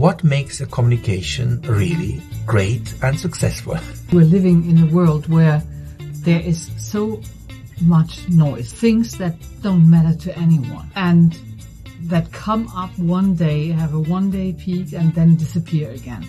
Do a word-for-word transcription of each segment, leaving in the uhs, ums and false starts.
What makes a communication really great and successful? We're living in a world where there is so much noise, things that don't matter to anyone, and that come up one day, have a one-day peak, and then disappear again.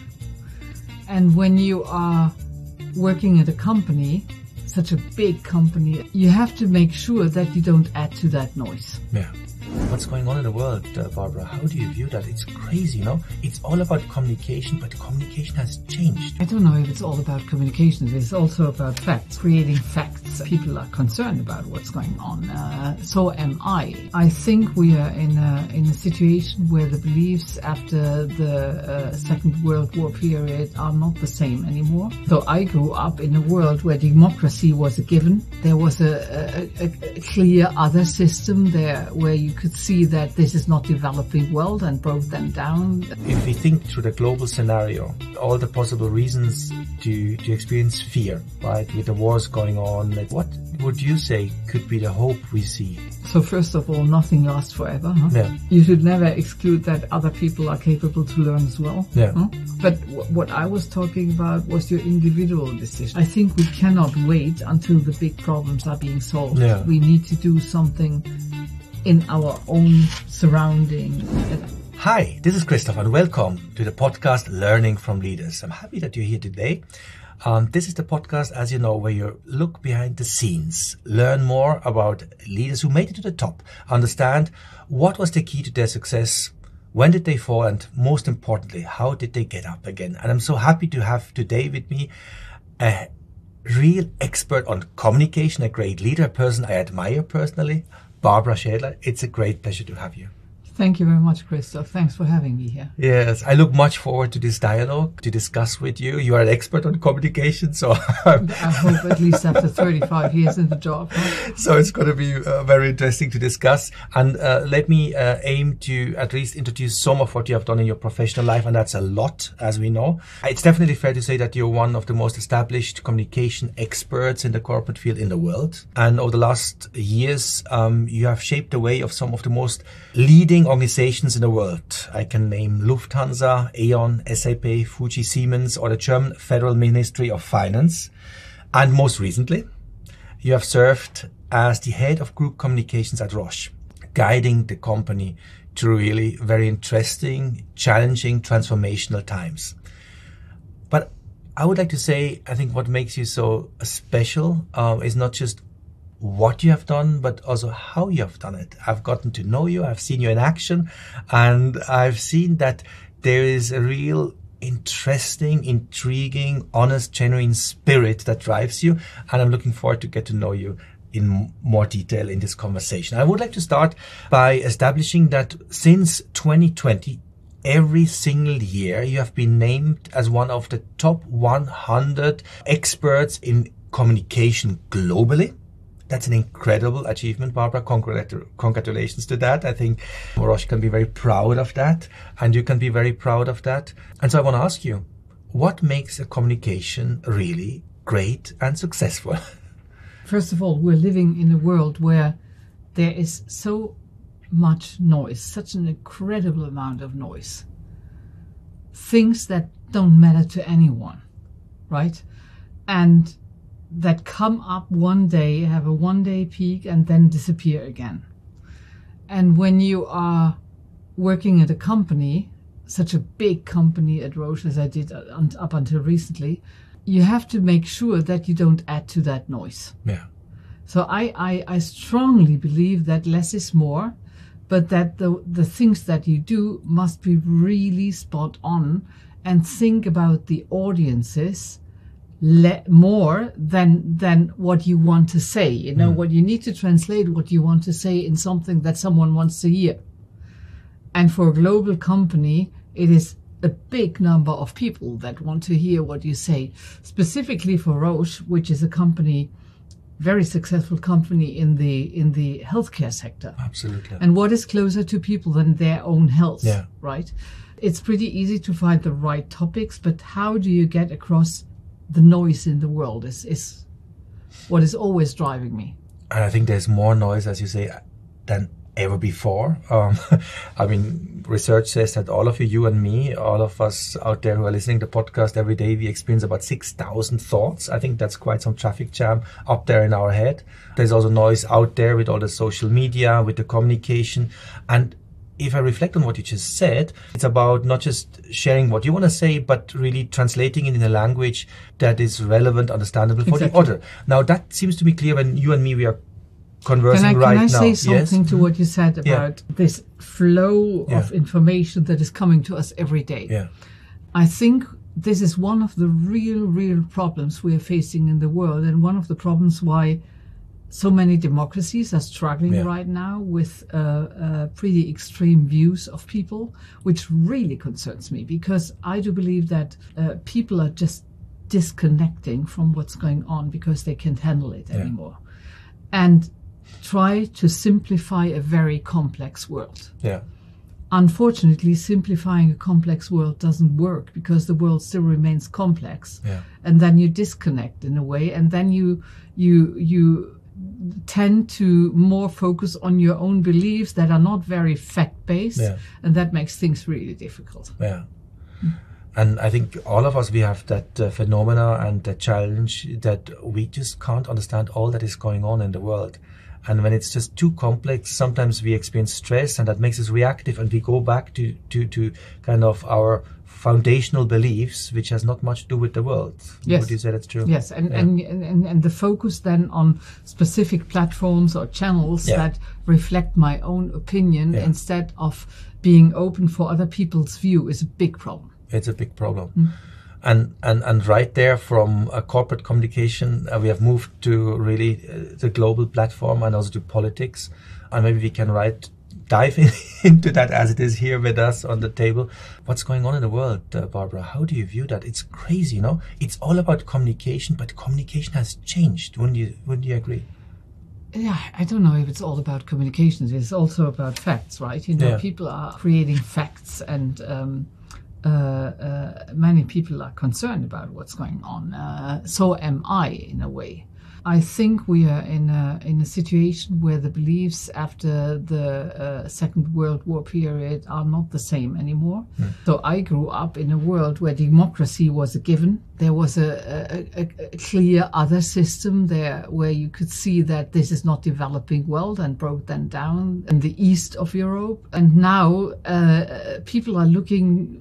And when you are working at a company, such a big company, you have to make sure that you don't add to that noise. Yeah. What's going on in the world, uh, Barbara? How do you view that? It's crazy, you know? It's all about communication, but communication has changed. I don't know if it's all about communication. It's also about facts, creating facts. People are concerned about what's going on. Uh, so am I. I think we are in a, in a situation where the beliefs after the uh, Second World War period are not the same anymore. So I grew up in a world where democracy was a given. There was a, a, a clear other system there where you could see that this is not developing well and broke them down. If we think through the global scenario, all the possible reasons to, to experience fear, right, with the wars going on, what would you say could be the hope we see? So first of all, nothing lasts forever. Huh? Yeah. You should never exclude that other people are capable to learn as well. Yeah. Huh? But w- what I was talking about was your individual decision. I think we cannot wait until the big problems are being solved. Yeah. We need to do something in our own surrounding. Hi, this is Christoph and welcome to the podcast Learning from Leaders. I'm happy that you're here today. Um, this is the podcast, as you know, where you look behind the scenes, learn more about leaders who made it to the top, understand what was the key to their success, when did they fall, and most importantly, how did they get up again? And I'm so happy to have today with me a real expert on communication, a great leader, a person I admire personally, Barbara Schädler. It's a great pleasure to have you. Thank you very much, Christoph. Thanks for having me here. Yes, I look much forward to this dialogue, to discuss with you. You are an expert on communication, so I hope at least after thirty-five years in the job. Huh? So it's going to be uh, very interesting to discuss. And uh, let me uh, aim to at least introduce some of what you have done in your professional life, and that's a lot, as we know. It's definitely fair to say that you're one of the most established communication experts in the corporate field in the world. And over the last years, um, you have shaped the way of some of the most leading organizations in the world. I can name Lufthansa, Aon, S A P, Fuji, Siemens, or the German Federal Ministry of Finance. And most recently, you have served as the head of group communications at Roche, guiding the company through really very interesting, challenging, transformational times. But I would like to say, I think what makes you so special um, is not just what you have done, but also how you have done it. I've gotten to know you, I've seen you in action, and I've seen that there is a real interesting, intriguing, honest, genuine spirit that drives you, and I'm looking forward to get to know you in more detail in this conversation. I would like to start by establishing that since twenty twenty, every single year you have been named as one of the top one hundred experts in communication globally. That's an incredible achievement, Barbara. Congrat- congratulations to that. I think Roche can be very proud of that, and you can be very proud of that. And so I want to ask you, what makes a communication really great and successful? First of all, we're living in a world where there is so much noise, such an incredible amount of noise. Things that don't matter to anyone, right? And that come up one day, have a one-day peak, and then disappear again. And when you are working at a company, such a big company at Roche as I did up until recently, you have to make sure that you don't add to that noise. Yeah. So I, I, I strongly believe that less is more, but that the, the things that you do must be really spot on, and think about the audiences Le- more than than what you want to say. You know, mm. what you need to translate what you want to say in something that someone wants to hear. And for a global company, it is a big number of people that want to hear what you say. Specifically for Roche, which is a company, very successful company in the in the healthcare sector. Absolutely. And what is closer to people than their own health, yeah. right? It's pretty easy to find the right topics, but how do you get across the noise in the world is, is what is always driving me. And I think there's more noise, as you say, than ever before. Um, I mean, research says that all of you, you and me, all of us out there who are listening to the podcast every day, we experience about six thousand thoughts. I think that's quite some traffic jam up there in our head. There's also noise out there with all the social media, with the communication. And if I reflect on what you just said, it's about not just sharing what you want to say, but really translating it in a language that is relevant, understandable for Exactly. the other. Now, that seems to be clear when you and me, we are conversing Can I, right can I now. say something Yes? to what you said Yeah. about this flow Yeah. of information that is coming to us every day? Yeah. I think this is one of the real, real problems we are facing in the world, and one of the problems why so many democracies are struggling Yeah. right now with uh, uh, pretty extreme views of people, which really concerns me, because I do believe that uh, people are just disconnecting from what's going on because they can't handle it Yeah. anymore, and try to simplify a very complex world. Yeah. Unfortunately, simplifying a complex world doesn't work, because the world still remains complex. Yeah. And then you disconnect in a way, and then you you you tend to more focus on your own beliefs that are not very fact-based, Yeah. and that makes things really difficult. Yeah. And I think all of us, we have that uh, phenomena and that challenge that we just can't understand all that is going on in the world. And when it's just too complex, sometimes we experience stress, and that makes us reactive, and we go back to, to, to kind of our foundational beliefs, which has not much to do with the world. Yes. Would you say that's true? Yes, and, Yeah. and, and, and the focus then on specific platforms or channels Yeah. that reflect my own opinion Yeah. instead of being open for other people's view is a big problem. It's a big problem. And, and and right there from a corporate communication, uh, we have moved to really uh, the global platform and also to politics. And maybe we can right dive in, into that as it is here with us on the table. What's going on in the world, uh, Barbara? How do you view that? It's crazy, you know? It's all about communication, but communication has changed. Wouldn't you, wouldn't you agree? Yeah, I don't know if it's all about communications. It's also about facts, right? You know, Yeah. people are creating facts, and um, uh, uh, many people are concerned about what's going on. Uh, so am I, in a way. I think we are in a in a situation where the beliefs after the uh, Second World War period are not the same anymore. So I grew up in a world where democracy was a given. There was a, a, a, a clear other system there where you could see that this is not developing well, and broke then down in the east of Europe. And now uh, people are looking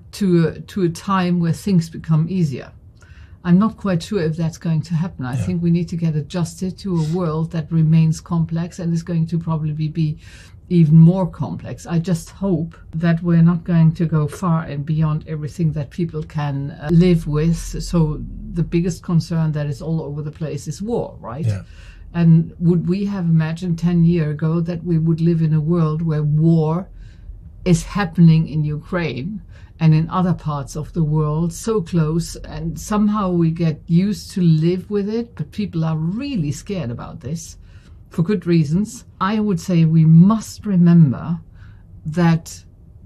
to a, to a time where things become easier. I'm not quite sure if that's going to happen. I Yeah. think we need to get adjusted to a world that remains complex and is going to probably be even more complex. I just hope that we're not going to go far and beyond everything that people can uh, live with. So the biggest concern that is all over the place is war, right? Yeah. And would we have imagined ten years ago that we would live in a world where war is happening in Ukraine and in other parts of the world, so close, and somehow we get used to live with it, but people are really scared about this for good reasons. I would say we must remember that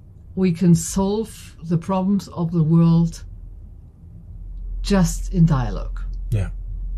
we can solve the problems of the world just in dialogue. Yeah.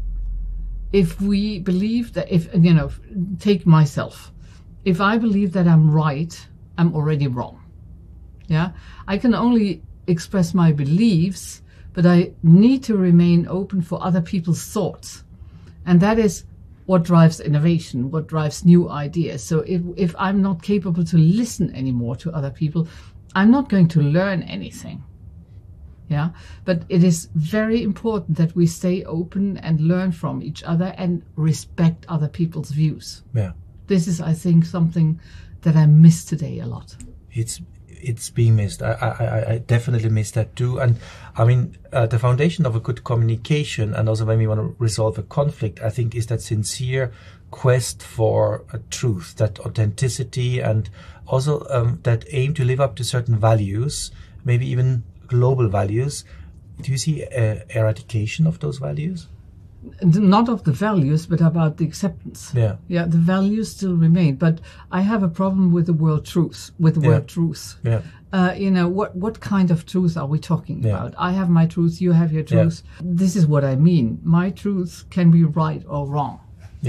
If we believe that, if, you know, take myself, if I believe that I'm right, I'm already wrong. Yeah, I can only express my beliefs, but I need to remain open for other people's thoughts. And that is what drives innovation, what drives new ideas. So if, if I'm not capable to listen anymore to other people, I'm not going to learn anything. Yeah, but it is very important that we stay open and learn from each other and respect other people's views. Yeah. This is, I think, something that I miss today a lot. It's it's being missed. I, I, I definitely miss that too. And I mean, uh, the foundation of a good communication, and also when we want to resolve a conflict, I think, is that sincere quest for a truth, that authenticity, and also um, that aim to live up to certain values, maybe even global values. Do you see uh, eradication of those values? Not of the values, but about the acceptance. Yeah. Yeah, the values still remain. But I have a problem with the word truth, with the Yeah. word truth. Yeah. Uh, you know, what, what kind of truth are we talking Yeah. about? I have my truth, you have your Yeah. truth. This is what I mean. My truth can be right or wrong. Yes.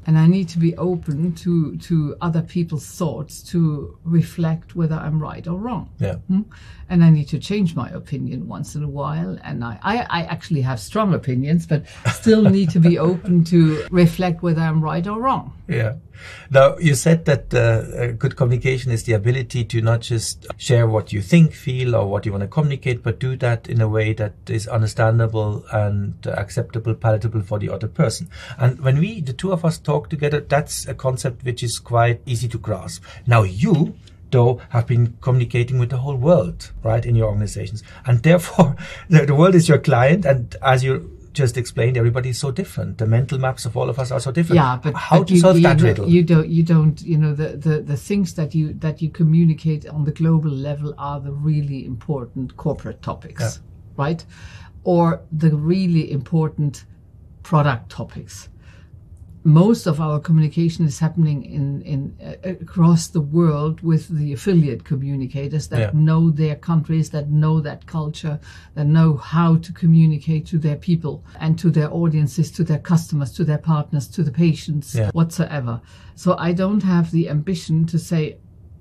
And I need to be open to, to other people's thoughts to reflect whether I'm right or wrong. Yeah. Hmm? And I need to change my opinion once in a while. And I, I, I actually have strong opinions, but still need to be open to reflect whether I'm right or wrong. Yeah. Now, you said that uh, good communication is the ability to not just share what you think, feel, or what you want to communicate, but do that in a way that is understandable and uh, acceptable, palatable for the other person. And when we, the two of us, talk together, that's a concept which is quite easy to grasp. Now, you, though, have been communicating with the whole world, right, in your organizations. And therefore, the, the world is your client, and as you just explained, everybody is so different. The mental maps of all of us are so different. Yeah, but how but to you, solve you that don't, riddle? You don't. You don't. You know, the, the the things that you that you communicate on the global level are the really important corporate topics, Yeah. right? Or the really important product topics. Most of our communication is happening in, in uh, across the world with the affiliate communicators that Yeah. know their countries, that know that culture, that know how to communicate to their people and to their audiences, to their customers, to their partners, to the patients, Yeah. whatsoever. So I don't have the ambition to say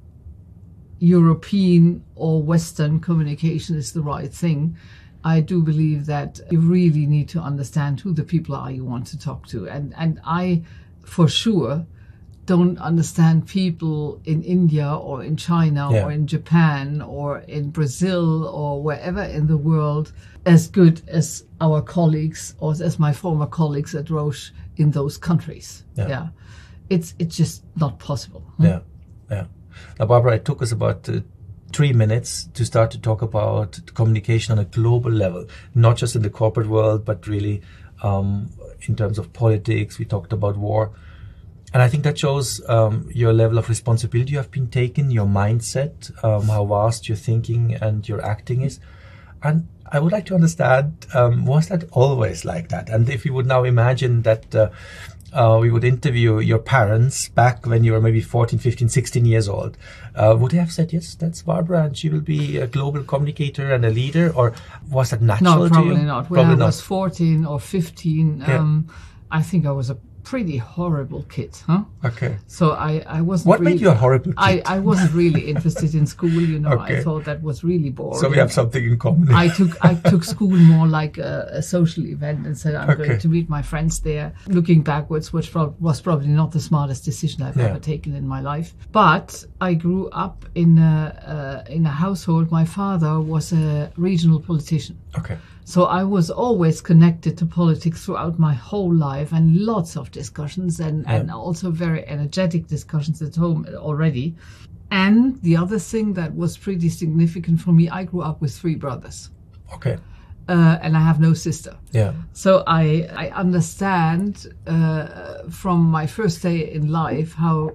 European or Western communication is the right thing. I do believe that you really need to understand who the people are you want to talk to. And and I, for sure, don't understand people in India or in China Yeah. or in Japan or in Brazil or wherever in the world as good as our colleagues or as my former colleagues at Roche in those countries. Yeah. Yeah. It's, it's just not possible. Yeah, yeah. Now, Barbara, it took us about uh, three minutes to start to talk about communication on a global level, not just in the corporate world, but really um, in terms of politics. We talked about war. And I think that shows um, your level of responsibility you have been taken, your mindset, um, how vast your thinking and your acting is. And I would like to understand, um, was that always like that? And if you would now imagine that uh, uh, we would interview your parents back when you were maybe fourteen, fifteen, sixteen years old, uh, would they have said, yes, that's Barbara and she will be a global communicator and a leader? Or was that natural No, to probably you? not. When Probably I not. was fourteen or fifteen, Yeah. um, I think I was a pretty horrible kid, huh? Okay. So I, I wasn't What really, made you a horrible kid? I, I wasn't really interested in school, you know. Okay. I thought that was really boring. So we have something in common. I took I took school more like a, a social event and said I'm Okay. going to meet my friends there. Looking backwards, which prob- was probably not the smartest decision I've Yeah. ever taken in my life. But I grew up in a uh, in a household. My father was a regional politician. Okay. So I was always connected to politics throughout my whole life, and lots of discussions and, Yeah. and also very energetic discussions at home already. And the other thing that was pretty significant for me, I grew up with three brothers Okay. uh, and I have no sister. Yeah. So I, I understand uh, from my first day in life how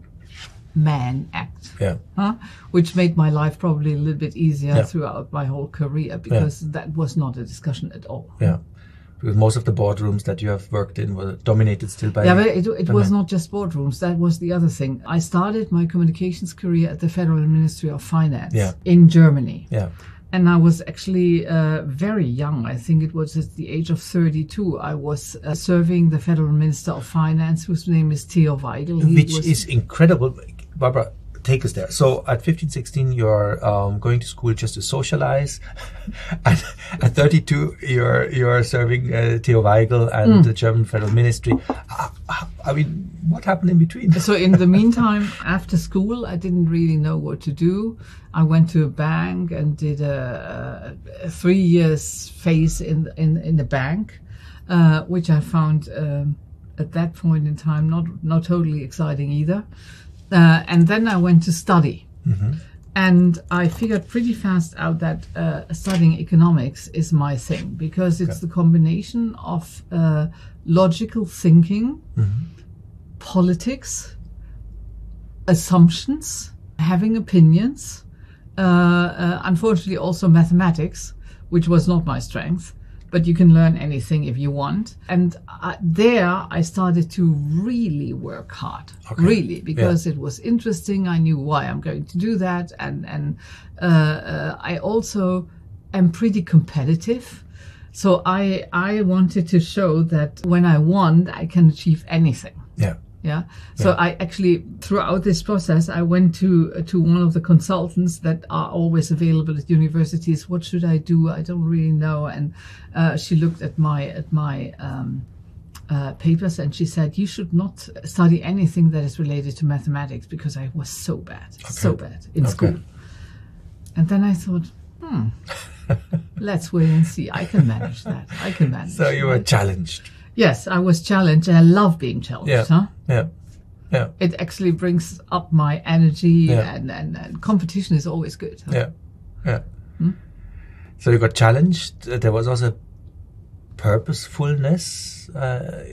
men act. Yeah. Huh? Which made my life probably a little bit easier Yeah. throughout my whole career because that was not a discussion at all. Yeah. Because most of the boardrooms that you have worked in were dominated still by... Yeah, but it, it by was men. not just boardrooms. That was the other thing. I started my communications career at the Federal Ministry of Finance Yeah. in Germany. Yeah. And I was actually uh, very young. I think it was at the age of thirty-two. I was uh, serving the Federal Minister of Finance, whose name is Theo Weigel. He Which was, is incredible. Barbara, take us there. So at fifteen, sixteen, you're um, going to school just to socialize. And at thirty-two, you're you're serving uh, Theo Weigel and Mm. the German Federal Ministry. Uh, uh, I mean, what happened in between? So in the meantime, after school, I didn't really know what to do. I went to a bank and did a, a three years phase in in in the bank, uh, which I found um, at that point in time not not totally exciting either. Uh, and then I went to study. Mm-hmm. And I figured pretty fast out that uh, studying economics is my thing because it's Okay. the combination of uh, logical thinking, Mm-hmm. politics, assumptions, having opinions, uh, uh, unfortunately also mathematics, which was not my strength, but you can learn anything if you want. And I, there I started to really work hard, Okay. really, because it was interesting. I knew why I'm going to do that. And, and uh, uh, I also am pretty competitive. So I, I wanted to show that when I want, I can achieve anything. Yeah. Yeah. So Yeah. I actually, throughout this process, I went to to one of the consultants that are always available at universities. What should I do? I don't really know. And uh, she looked at my at my um, uh, papers and she said, you should not study anything that is related to mathematics because I was so bad, okay. so bad in okay. school. And then I thought, hmm, let's wait and see. I can manage that. I can manage. So you were right? challenged. Yes, I was challenged, and I love being challenged. Yeah, huh? yeah, yeah. It actually brings up my energy, yeah. and, and, and competition is always good. Huh? Yeah, yeah. Hmm? So you got challenged. There was also purposefulness. Uh,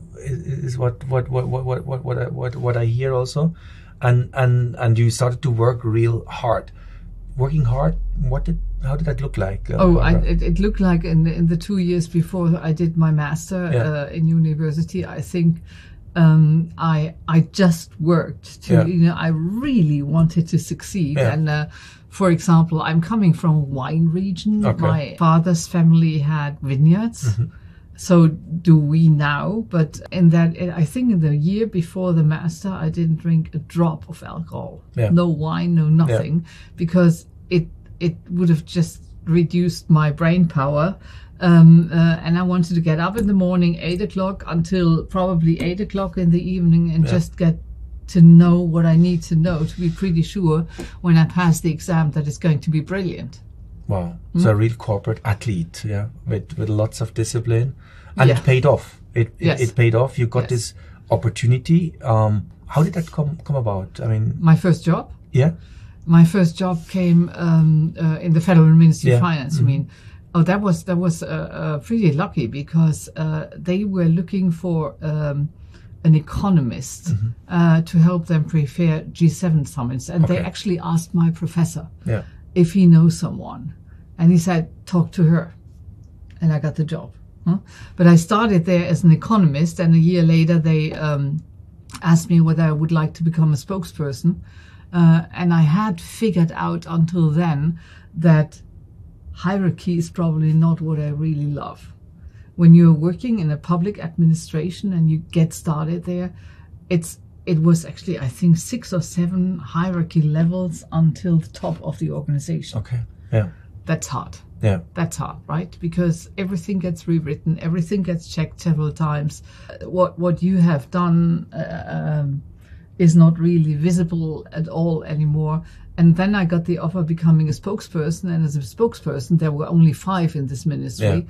is what what what what what what what I, what what I hear also, and and and you started to work real hard. Working hard. What did how did that look like? Uh, oh, I, it, it looked like in the, in the two years before I did my master yeah. uh, in university. I think um, I I just worked to yeah. you know I really wanted to succeed. Yeah. And uh, for example, I'm coming from a wine region. Okay. My father's family had vineyards. Mm-hmm. So do we now, but in that, I think in the year before the master, I didn't drink a drop of alcohol, yeah. no wine, no nothing, yeah. because it it would have just reduced my brain power. Um, uh, and I wanted to get up in the morning, eight o'clock until probably eight o'clock in the evening, and yeah. just get to know what I need to know to be pretty sure when I pass the exam that it's going to be brilliant. Wow. So mm. a real corporate athlete, yeah, with, with lots of discipline. And yeah. it paid off. It, yes. it it paid off. You got yes. this opportunity. Um, how did that come come about? I mean, my first job? Yeah. My first job came um, uh, in the Federal Ministry yeah. of Finance. Mm-hmm. I mean, oh, that was that was uh, uh, pretty lucky because uh, they were looking for um, an economist mm-hmm. uh, to help them prepare G seven summits, and okay. they actually asked my professor yeah. if he knows someone, and he said, "Talk to her," and I got the job. Huh? But I started there as an economist, and a year later they um, asked me whether I would like to become a spokesperson. Uh, and I had figured out until then that hierarchy is probably not what I really love. When you're working in a public administration and you get started there, it's it was actually, I think, six or seven hierarchy levels until the top of the organization. Okay, yeah. That's hard. Yeah. That's hard, right? Because everything gets rewritten, everything gets checked several times. What what you have done uh, um, is not really visible at all anymore. And then I got the offer of becoming a spokesperson, and as a spokesperson, there were only five in this ministry. Yeah.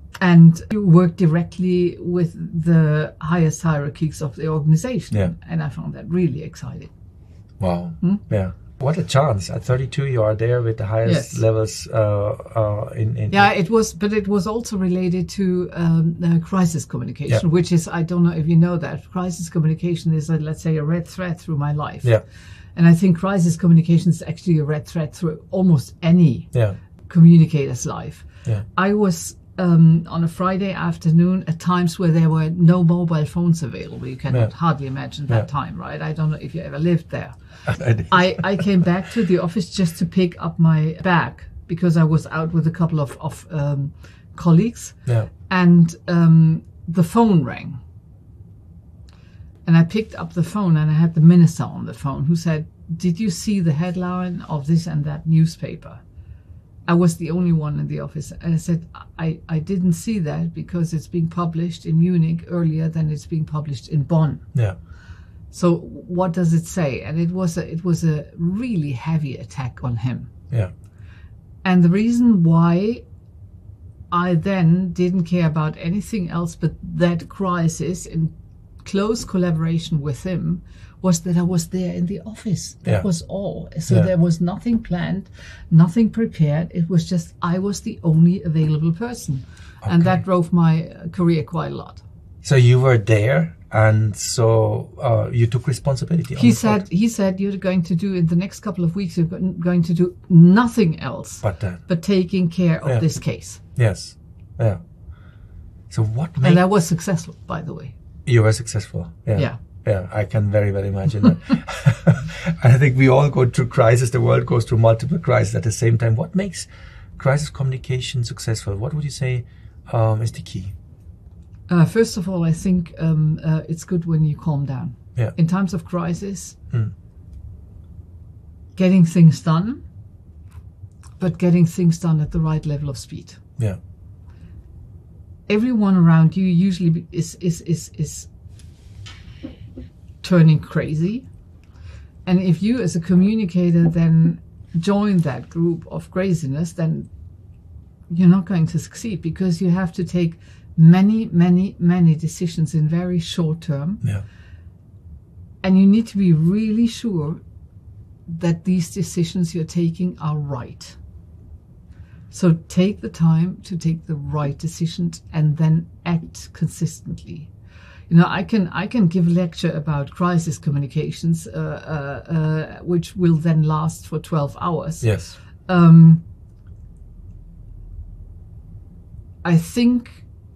And you work directly with the highest hierarchies of the organization. Yeah. And I found that really exciting. Wow. Hmm? Yeah. What a chance! At thirty-two, you are there with the highest yes. levels. Uh, uh, in, in yeah, it was, but it was also related to um, uh, crisis communication, yeah. which is, I don't know if you know that crisis communication is, a, let's say, a red thread through my life. Yeah, and I think crisis communication is actually a red thread through almost any yeah. communicator's life. Yeah, I was um, on a Friday afternoon at times where there were no mobile phones available. You cannot yeah. hardly imagine that yeah. time, right? I don't know if you ever lived there. I, I came back to the office just to pick up my bag because I was out with a couple of, of um, colleagues. Yeah. And um, the phone rang. And I picked up the phone and I had the minister on the phone who said, "Did you see the headline of this and that newspaper?" I was the only one in the office. And I said, I, I didn't see that because it's being published in Munich earlier than it's being published in Bonn. Yeah. So what does it say? And it was a, it was a really heavy attack on him. Yeah. And the reason why I then didn't care about anything else but that crisis in close collaboration with him was that I was there in the office. That yeah. was all. So yeah. there was nothing planned, nothing prepared. It was just I was the only available person. Okay. And that drove my career quite a lot. So you were there, and so uh, you took responsibility. He said, spot. he said, you're going to do in the next couple of weeks, you're going to do nothing else but that, but taking care of yeah. this case. Yes, yeah. So what made... And I was successful, by the way. You were successful, yeah. Yeah. Yeah, I can very well imagine that. I think we all go through crisis. The world goes through multiple crises at the same time. What makes crisis communication successful? What would you say um, is the key? Uh, first of all, I think um, uh, it's good when you calm down. Yeah. In times of crisis, Mm. getting things done, but getting things done at the right level of speed. Yeah. Everyone around you usually is is is is turning crazy, and if you as a communicator then join that group of craziness, then you're not going to succeed, because you have to take many many many decisions in very short term. Yeah. And you need to be really sure that these decisions you're taking are right. So take the time to take the right decisions and then act consistently. You know, I can I can give a lecture about crisis communications, uh, uh, uh, which will then last for twelve hours. Yes. Um, I think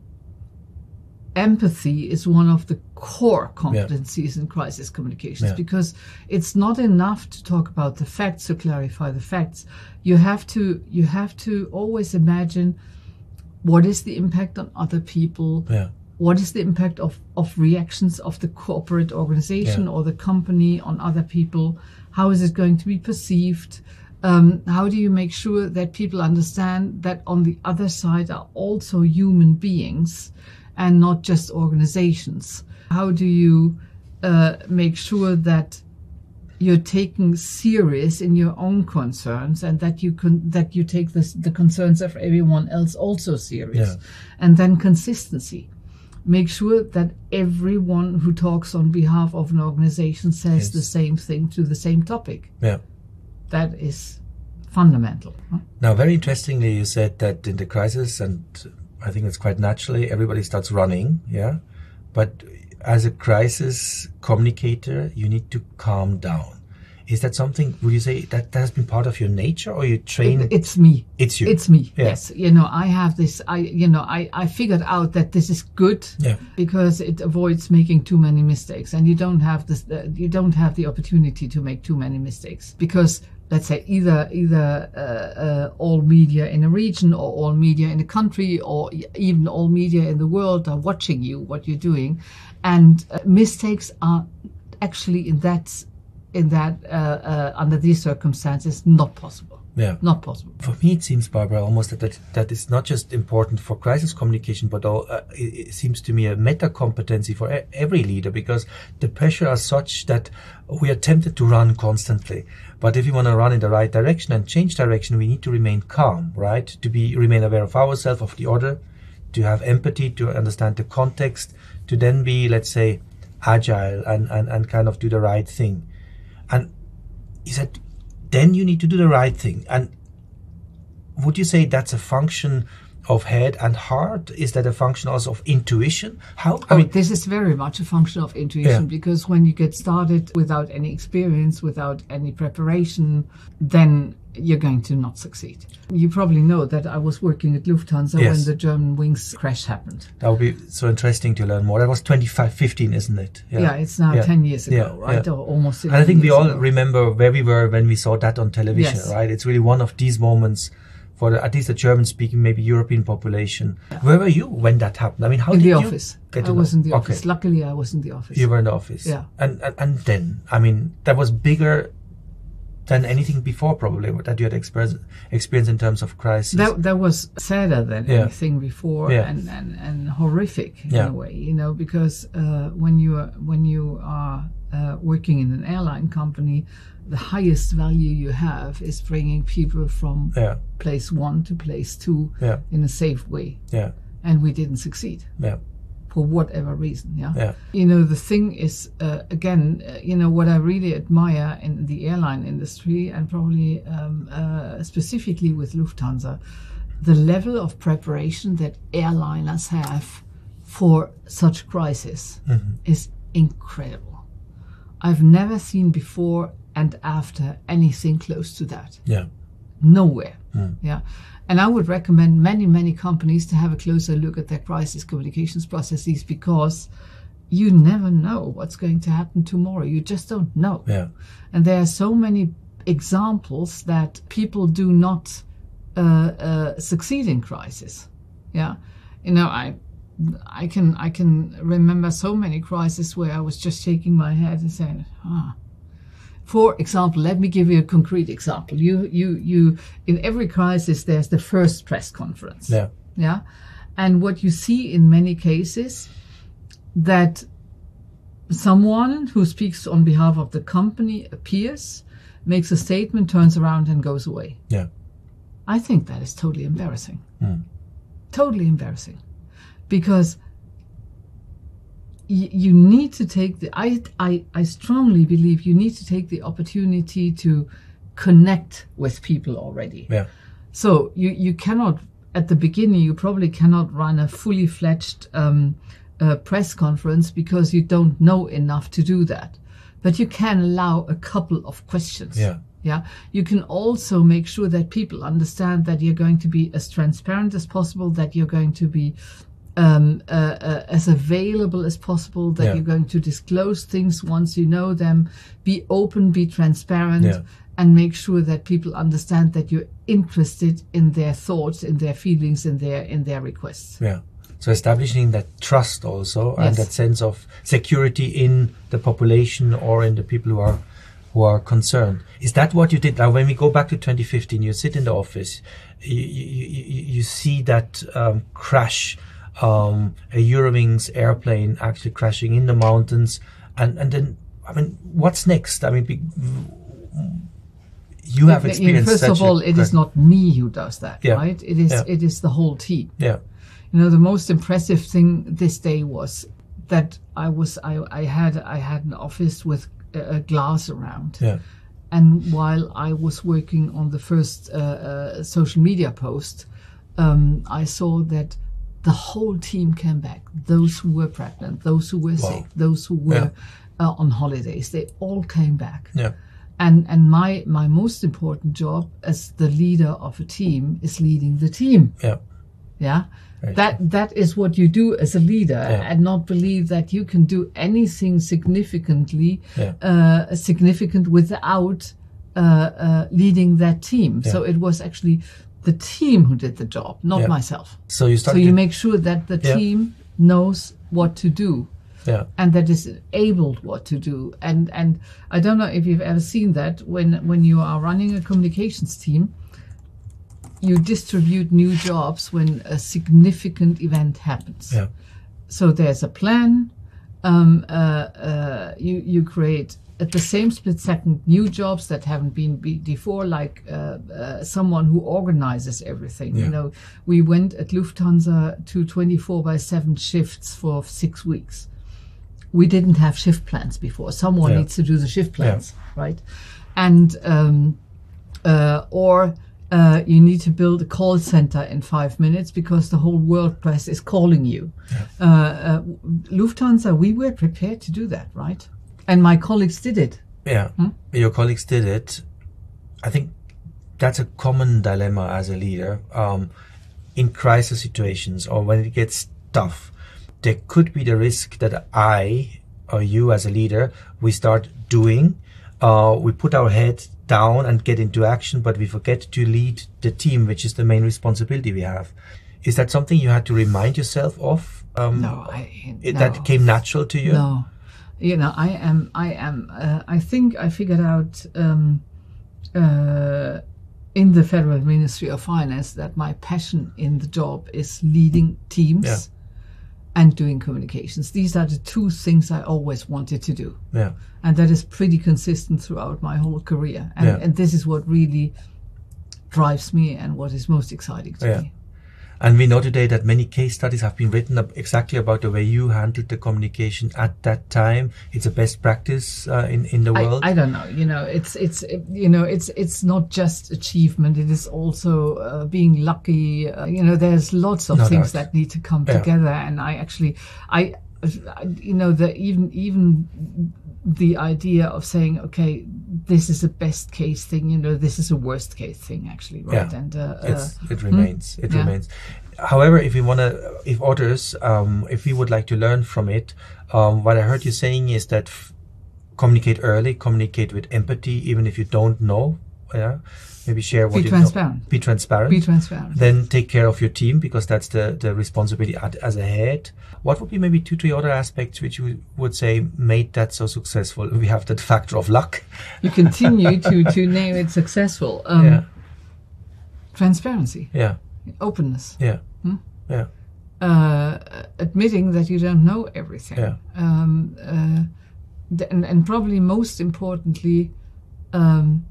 empathy is one of the core competencies yeah. in crisis communications, yeah. because it's not enough to talk about the facts, to clarify the facts. You have to you have to always imagine what is the impact on other people, yeah. what is the impact of, of reactions of the corporate organization yeah. or the company on other people, how is it going to be perceived, um, how do you make sure that people understand that on the other side are also human beings and not just organizations? How do you uh, make sure that you're taken serious in your own concerns, and that you can that you take this, the concerns of everyone else also serious? Yeah. And then consistency. Make sure that everyone who talks on behalf of an organization says yes. the same thing to the same topic. Yeah. That is fundamental. Huh? Now, very interestingly, you said that in the crisis, and I think it's quite naturally, everybody starts running, yeah? But as a crisis communicator, you need to calm down. Is that something, would you say, that, that has been part of your nature, or you train? It, it's me. It's you. It's me, yeah. yes. You know, I have this, I, you know, I, I figured out that this is good yeah. because it avoids making too many mistakes. And you don't have this, uh, you don't have the opportunity to make too many mistakes, because let's say either either uh, uh, all media in a region, or all media in a country, or even all media in the world are watching you, what you're doing. And uh, mistakes are actually in that, in that uh, uh, under these circumstances, not possible. Yeah. Not possible. For me, it seems, Barbara, almost that that, that is not just important for crisis communication, but all, uh, it, it seems to me a meta competency for e- every leader, because the pressure is such that we are tempted to run constantly. But if we want to run in the right direction and change direction, we need to remain calm, right? To be remain aware of ourselves, of the other, to have empathy, to understand the context, to then be, let's say, agile and, and, and kind of do the right thing. And he said, then you need to do the right thing. And would you say that's a function of head and heart? Is that a function also of intuition? How? I oh, mean, this is very much a function of intuition, yeah. because when you get started without any experience, without any preparation, then you're going to not succeed. You probably know that I was working at Lufthansa yes. when the German wings crash happened. That would be so interesting to learn more. That was twenty fifteen, isn't it? Yeah, yeah it's now yeah. ten years ago, yeah. right? Yeah. Or almost. And I think we all ago. remember where we were when we saw that on television, yes. right? It's really one of these moments for the, at least the German-speaking, maybe European population. Yeah. Where were you when that happened? I mean, how in did the you office. Get I to was know? in the office. Okay. Luckily, I was in the office. You were in the office. Yeah. And, and and then, I mean, that was bigger than anything before, probably, that you had experienced experience in terms of crisis. That that was sadder than yeah. anything before, yeah. and, and, and horrific in yeah. a way, you know, because uh, when you are when you are uh, working in an airline company, the highest value you have is bringing people from yeah. place one to place two yeah. in a safe way. Yeah. And we didn't succeed. Yeah. For whatever reason, yeah. yeah. You know, the thing is, uh, again, uh, you know, what I really admire in the airline industry, and probably um, uh, specifically with Lufthansa, the level of preparation that airliners have for such crisis mm-hmm. is incredible. I've never seen before and after anything close to that. Yeah. Nowhere. Mm. Yeah. And I would recommend many, many companies to have a closer look at their crisis communications processes, because you never know what's going to happen tomorrow. You just don't know. Yeah. And there are so many examples that people do not uh, uh, succeed in crisis. Yeah. You know, I I can I can remember so many crises where I was just shaking my head and saying, ah. For example, let me give you a concrete example. You you you in every crisis there's the first press conference. Yeah. Yeah. And what you see in many cases, that someone who speaks on behalf of the company appears, makes a statement, turns around and goes away. Yeah. I think that is totally embarrassing. Mm. Totally embarrassing. Because y- you need to take the, I, I, I strongly believe you need to take the opportunity to connect with people already. Yeah. So you, you cannot, at the beginning, you probably cannot run a fully fledged um, uh, press conference because you don't know enough to do that. But you can allow a couple of questions. Yeah. Yeah. You can also make sure that people understand that you're going to be as transparent as possible, that you're going to be um, uh, uh, as available as possible, that Yeah. you're going to disclose things once you know them, be open, be transparent, Yeah. and make sure that people understand that you're interested in their thoughts, in their feelings, in their in their requests. Yeah. So establishing that trust also, and Yes. that sense of security in the population or in the people who are who are concerned. Is that what you did? Now, when we go back to twenty fifteen, you sit in the office, you you, you, you see that um, crash, um, a Eurowings airplane actually crashing in the mountains, and and then I mean, what's next? I mean, be, you have You know, experienced. First such of all, a, it is not me who does that, Yeah. right? It is Yeah. it is the whole team. Yeah. You know, the most impressive thing this day was that I was I, I had I had an office with a, a glass around, Yeah. and while I was working on the first uh, uh, social media post, um, I saw that the whole team came back. Those who were pregnant, those who were Wow. sick, those who were Yeah. uh, on holidays, they all came back. Yeah. And and my my most important job as the leader of a team is leading the team. Yeah. Yeah. Right. That that is what you do as a leader, Yeah. and not believe that you can do anything significantly Yeah. uh, significant without uh, uh, leading that team. So it was actually the team who did the job, not Yeah. myself. So you So started. you to- make sure that the Yeah. team knows what to do yeah. and that is enabled what to do. And and I don't know if you've ever seen that when when you are running a communications team, you distribute new jobs when a significant event happens. Yeah. So there's a plan. Um, uh, uh, you you create at the same split second new jobs that haven't been be- before, like uh, uh, someone who organizes everything. Yeah. You know, we went at Lufthansa to twenty-four by seven shifts for six weeks. We didn't have shift plans before. Someone Yeah. needs to do the shift plans, right? And um, uh, or uh, you need to build a call center in five minutes because the whole world press is calling you. Uh, uh, Lufthansa, we were prepared to do that, right? And my colleagues did it. Yeah, your colleagues did it. I think that's a common dilemma as a leader. Um, in crisis situations or when it gets tough, there could be the risk that I or you as a leader, we start doing, uh, we put our head down and get into action, but we forget to lead the team, which is the main responsibility we have. Is that something you had to remind yourself of? Um, No, I, it, no. That came natural to you? No, you know, I am, I am, uh, I think I figured out um, uh, in the Federal Ministry of Finance that my passion in the job is leading teams Yeah. and doing communications. These are the two things I always wanted to do. Yeah. And that is pretty consistent throughout my whole career. And, Yeah. and this is what really drives me and what is most exciting to Yeah. me. And we know today that many case studies have been written up exactly about the way you handled the communication at that time. It's a best practice uh, in in the I, world. I don't know. You know, it's it's it, you know, it's it's not just achievement. It is also uh, being lucky. Uh, you know, there's lots of No things doubt. that need to come Yeah. together. And I actually, I, I- you know, the even even the idea of saying, okay, this is a best case thing. You know, this is a worst case thing. Actually, right? Yeah. And uh, It's, uh, it remains. It Yeah. remains. However, if we want to, if others, um, if we would like to learn from it, um, what I heard you saying is that f- communicate early, communicate with empathy, even if you don't know Yeah, maybe share what Be you transparent. know. Be transparent. Be transparent. Then take care of your team, because that's the the responsibility at, as a head. What would be maybe two, three other aspects which you would say made that so successful? We have that factor of luck. You continue to to name it successful. Um, Yeah. Transparency, Yeah. openness, Yeah. Yeah. uh, admitting that you don't know everything. Yeah. Um, uh, th- and, and probably most importantly, um,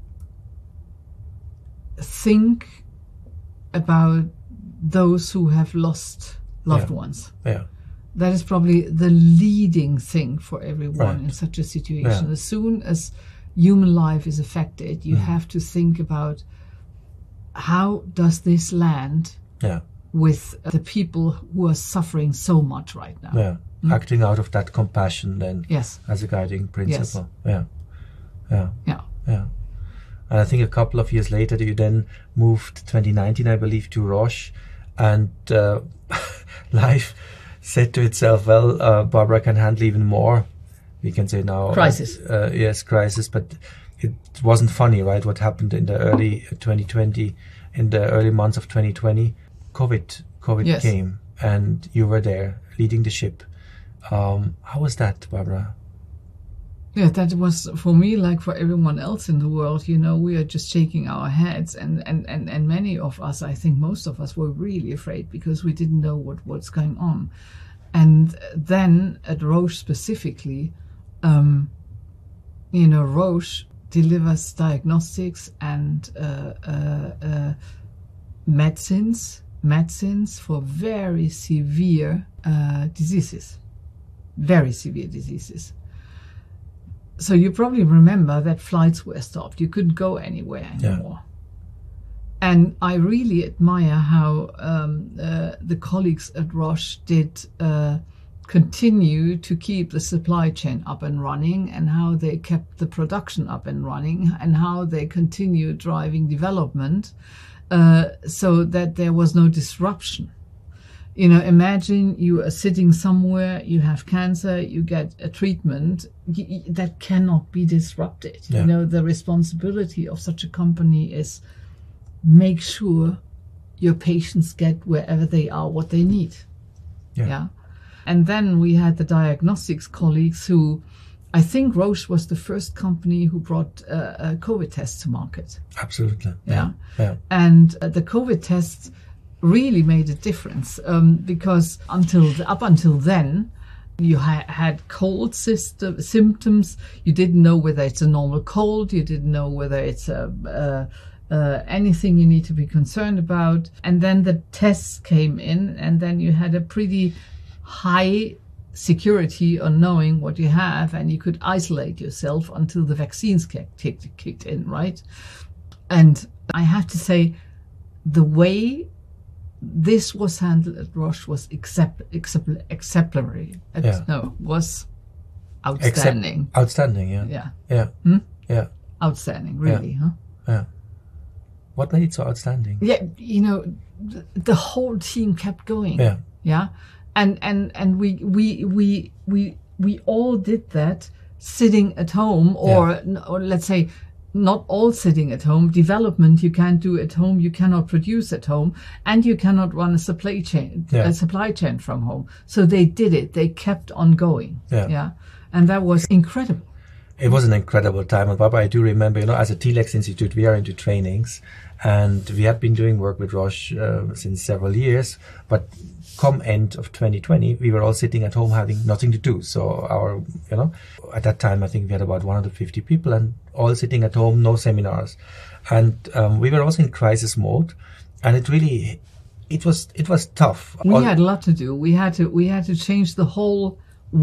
think about those who have lost loved Yeah. ones. Yeah. That is probably the leading thing for everyone Right. in such a situation. Yeah. As soon as human life is affected, you Mm. have to think about how does this land Yeah. with the people who are suffering so much right now. Yeah. Acting out of that compassion then Yes. as a guiding principle. Yeah. Yeah. Yeah. Yeah. And I think a couple of years later, you then moved twenty nineteen, I believe, to Roche, and uh, life said to itself, well, uh, Barbara can handle even more. We can say now. Crisis. Uh, yes, crisis. But it wasn't funny, right? What happened in the early twenty twenty, in the early months of twenty twenty, COVID, COVID Yes. came, and you were there leading the ship. Um, how was that, Barbara? Yeah, that was for me like for everyone else in the world. You know, we are just shaking our heads, and and and, and many of us, I think most of us, were really afraid because we didn't know what what's going on. And then at Roche specifically, um, you know, Roche delivers diagnostics and uh, uh, uh, medicines, medicines for very severe uh, diseases, very severe diseases. So you probably remember that flights were stopped. You couldn't go anywhere anymore. Yeah. And I really admire how um, uh, the colleagues at Roche did uh, continue to keep the supply chain up and running, and how they kept the production up and running, and how they continued driving development uh, so that there was no disruption. You know, imagine you are sitting somewhere, you have cancer, you get a treatment y- y- that cannot be disrupted. Yeah. You know, the responsibility of such a company is make sure your patients get wherever they are what they need. Yeah. yeah. And then we had the diagnostics colleagues who, I think Roche was the first company who brought uh, a COVID test to market. Absolutely. Yeah. yeah. yeah. And uh, the COVID tests really made a difference um, because until the, up until then, you ha- had cold system, symptoms. You didn't know whether it's a normal cold. You didn't know whether it's a, uh, uh, anything you need to be concerned about. And then the tests came in, and then you had a pretty high security on knowing what you have, and you could isolate yourself until the vaccines kicked, kicked, kicked in, right? And I have to say, the way this was handled at Roche was except, except, exemplary. Yeah. No, was outstanding. Except, outstanding, yeah. Yeah. Yeah. Hmm? Yeah. Outstanding, really, yeah. huh? Yeah. What made it so outstanding? Yeah, you know, the, the whole team kept going. Yeah. Yeah. And and and we we we we we all did that sitting at home, or yeah. or let's say not all sitting at home. Development you can't do at home, you cannot produce at home, and you cannot run a supply chain yeah. a supply chain from home. So they did it. They kept on going. Yeah. Yeah. And that was incredible. It was an incredible time. And Barbara, I do remember, you know, as a T L E X Institute, we are into trainings, and we had been doing work with Roche uh, since several years, but come end of twenty twenty, we were all sitting at home having nothing to do. So our, you know, at that time, I think we had about one hundred fifty people, and all sitting at home, no seminars. And um, we were also in crisis mode, and it really, it was, it was tough. We all, had a lot to do. We had to, we had to change the whole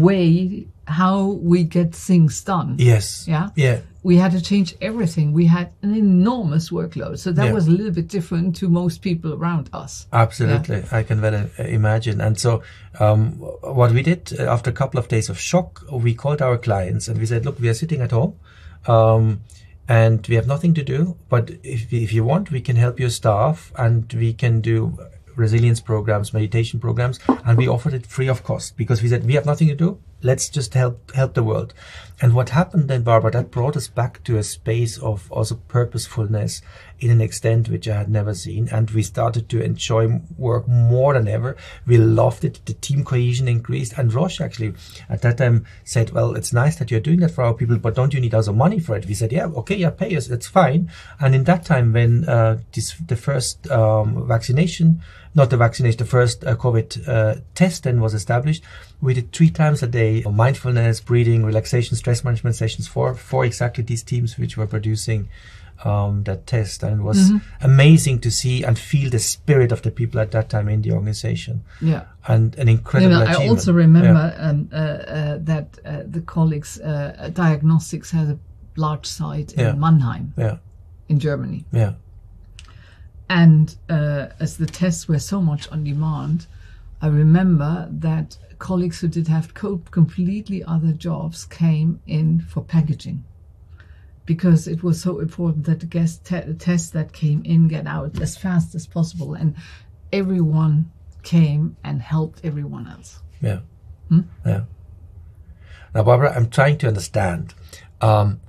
way how we get things done. Yes. Yeah. Yeah. We had to change everything. We had an enormous workload. So that yeah. was a little bit different to most people around us. Absolutely. Yeah. I can well uh, imagine. And so um, what we did uh, after a couple of days of shock, we called our clients and we said, look, we are sitting at home um, and we have nothing to do. But if, if you want, we can help your staff, and we can do resilience programs, meditation programs, and we offered it free of cost because we said we have nothing to do. let's just help help the world. And what happened then, Barbara, that brought us back to a space of also purposefulness in an extent which I had never seen. And we started to enjoy work more than ever. We loved it. The team cohesion increased. And Roche actually at that time said, well, it's nice that you're doing that for our people, but don't you need also money for it? We said, yeah, okay, yeah, pay us. It's fine. And in that time, when uh, this, the first um, vaccination, not the vaccination, the first uh, COVID uh, test then was established, we did three times a day mindfulness, breathing, relaxation, stress management sessions for, for exactly these teams which were producing um, that test. And it was mm-hmm. amazing to see and feel the spirit of the people at that time in the organization. Yeah. And an incredible you know, achievement. I also remember yeah. um, uh, uh, that uh, the colleagues, uh, Diagnostics has a large site in yeah. Mannheim yeah. in Germany. Yeah. And uh, as the tests were so much on demand, I remember that colleagues who did have co- completely other jobs came in for packaging, because it was so important that the guest te- tests that came in get out as fast as possible, and everyone came and helped everyone else. Yeah, hmm? yeah. Now, Barbara, I'm trying to understand. Um,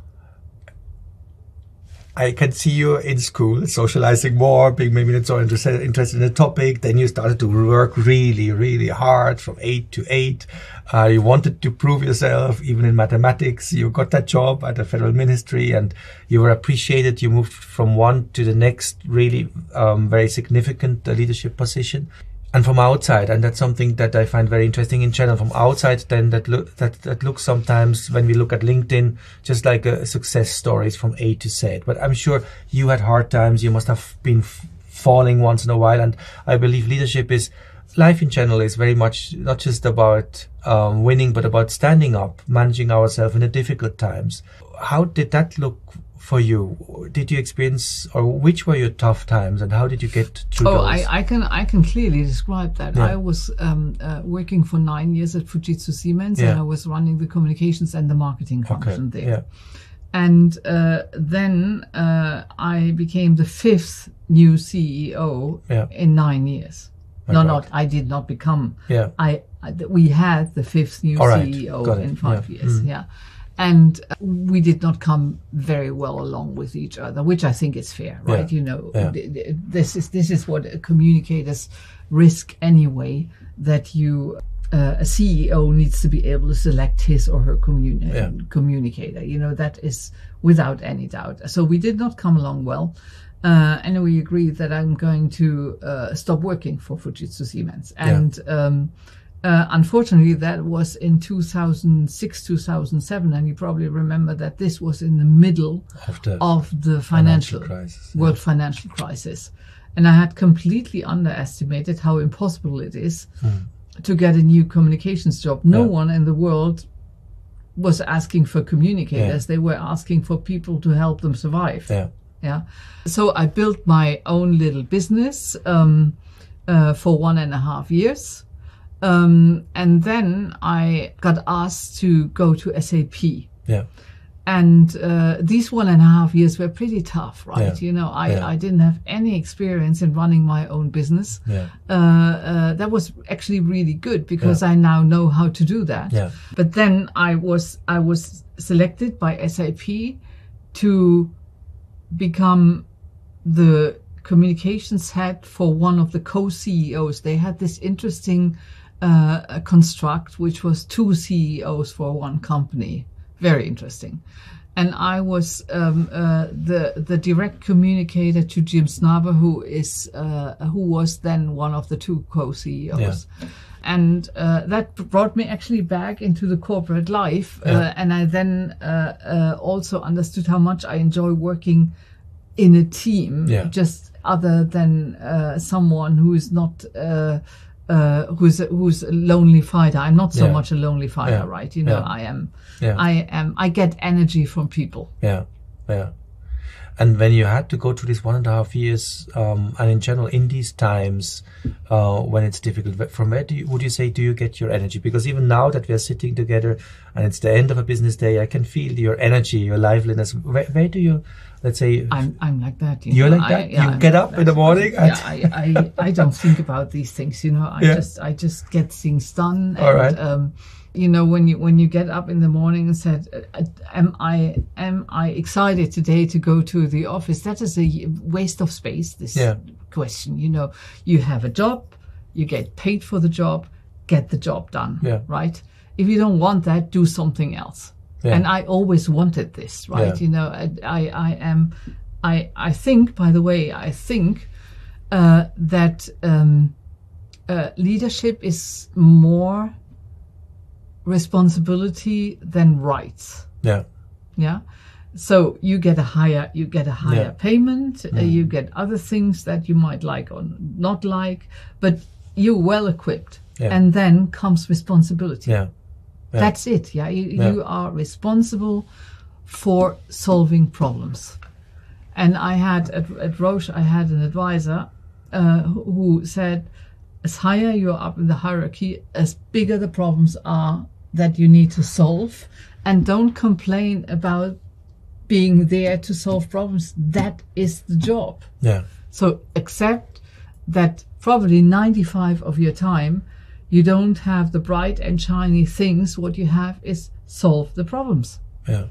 I can see you in school, socializing more, being maybe not so interested, interested in the topic. Then you started to work really, really hard from eight to eight. Uh, you wanted to prove yourself, even in mathematics. You got that job at the federal ministry and you were appreciated. You moved from one to the next, really um, very significant uh, leadership position. And from outside, and that's something that I find very interesting in general, from outside, then that look that that looks sometimes when we look at LinkedIn just like a success stories from A to Z. But I'm sure you had hard times. You must have been f- falling once in a while. And I believe leadership is, life in general is very much not just about um, winning, but about standing up, managing ourselves in the difficult times. How did that look for you? Did you experience, or which were your tough times, and how did you get through oh, those? I, I can I can clearly describe that. Yeah. I was um, uh, working for nine years at Fujitsu Siemens, yeah. and I was running the communications and the marketing function okay. there. Yeah. And uh, then uh, I became the fifth new C E O yeah. in nine years. My no, God. not I did not become. Yeah. I, I we had the fifth new right. C E O in five yeah. years. Mm. Yeah. And we did not come very well along with each other, which I think is fair, right? Yeah. You know, yeah. this is this is what communicators risk anyway. That you, uh, a C E O needs to be able to select his or her communi- yeah. communicator. You know, that is without any doubt. So we did not come along well, uh, and we agreed that I'm going to uh, stop working for Fujitsu Siemens. And yeah. um, Uh, unfortunately, that was in two thousand six, two thousand seven, and you probably remember that this was in the middle of the, of the financial, financial crisis, world yeah. financial crisis. And I had completely underestimated how impossible it is mm. to get a new communications job. No yeah. one in the world was asking for communicators. Yeah. They were asking for people to help them survive. Yeah. Yeah. So I built my own little business um, uh, for one and a half years. Um, and then I got asked to go to S A P. Yeah. And uh, these one and a half years were pretty tough, right? Yeah. You know, I, yeah. I didn't have any experience in running my own business. Yeah. Uh, uh, that was actually really good because yeah. I now know how to do that. Yeah. But then I was I was selected by S A P to become the communications head for one of the co-C E Os. They had this interesting Uh, a construct which was two C E Os for one company. Very interesting. And I was um, uh, the the direct communicator to Jim Snaber, who is uh, who was then one of the two co-C E Os. Yeah. And uh, that brought me actually back into the corporate life. Yeah. Uh, and I then uh, uh, also understood how much I enjoy working in a team, yeah. just other than uh, someone who is not uh, Uh, who's a, who's a lonely fighter. I'm not so yeah. much a lonely fighter, yeah. right? You know, yeah. I am. Yeah. I am. I get energy from people. Yeah, yeah. And when you had to go through this one and a half years, um, and in general, in these times uh, when it's difficult, from where do you, would you say do you get your energy? Because even now that we are sitting together and it's the end of a business day, I can feel your energy, your liveliness. Where, where do you? Let's say I'm I'm like that. You you're know? like that. I, yeah, you I'm get like up that. in the morning. Yeah, I, I I don't think about these things. You know, I yeah. just I just get things done. And, All right. Um, You know, when you when you get up in the morning and said, "Am I am I excited today to go to the office?" That is a waste of space. This Yeah. question, you know, you have a job, you get paid for the job, get the job done. Yeah. Right. If you don't want that, do something else. Yeah. And I always wanted this. Right. Yeah. You know, I I, I am. I I think. By the way, I think uh, that um, uh, leadership is more responsibility than rights. Yeah. Yeah. So you get a higher you get a higher Yeah. payment. Uh, you get other things that you might like or not like, but you're well equipped. Yeah. And then comes responsibility. Yeah. Yeah. That's it. Yeah. You, Yeah. you are responsible for solving problems. And I had at, at Roche, I had an advisor uh, who said, as higher you're up in the hierarchy, as bigger the problems are that you need to solve. And don't complain about being there to solve problems. That is the job. Yeah. So accept that probably ninety-five of your time, you don't have the bright and shiny things. What you have is solve the problems. Yeah.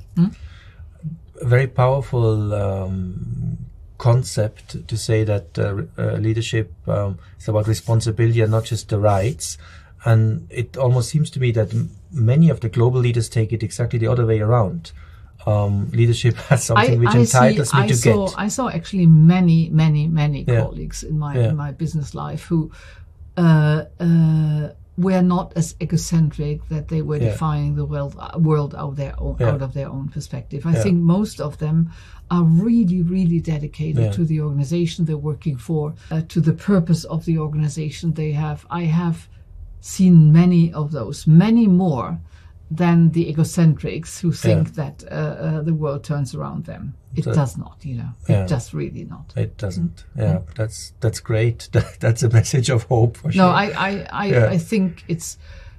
A very powerful um, concept to say that uh, uh, leadership um, is about responsibility and not just the rights. And it almost seems to me that m- many of the global leaders take it exactly the other way around. Um, leadership has something which entitles see, me I to saw, get. I saw actually many, many, many Yeah. colleagues in my Yeah. in my business life who uh, uh, were not as egocentric that they were Yeah. defining the world uh, world out their own, Yeah. out of their own perspective. I Yeah. think most of them are really, really dedicated Yeah. to the organization they're working for, uh, to the purpose of the organization they have. I have seen many of those, many more than the egocentrics who think Yeah. that uh, uh, the world turns around them. It So- does not, you know. Yeah. It does really not. It doesn't. Yeah, but that's that's great. That, that's a message of hope for sure. No, I, I, I, Yeah. I think it's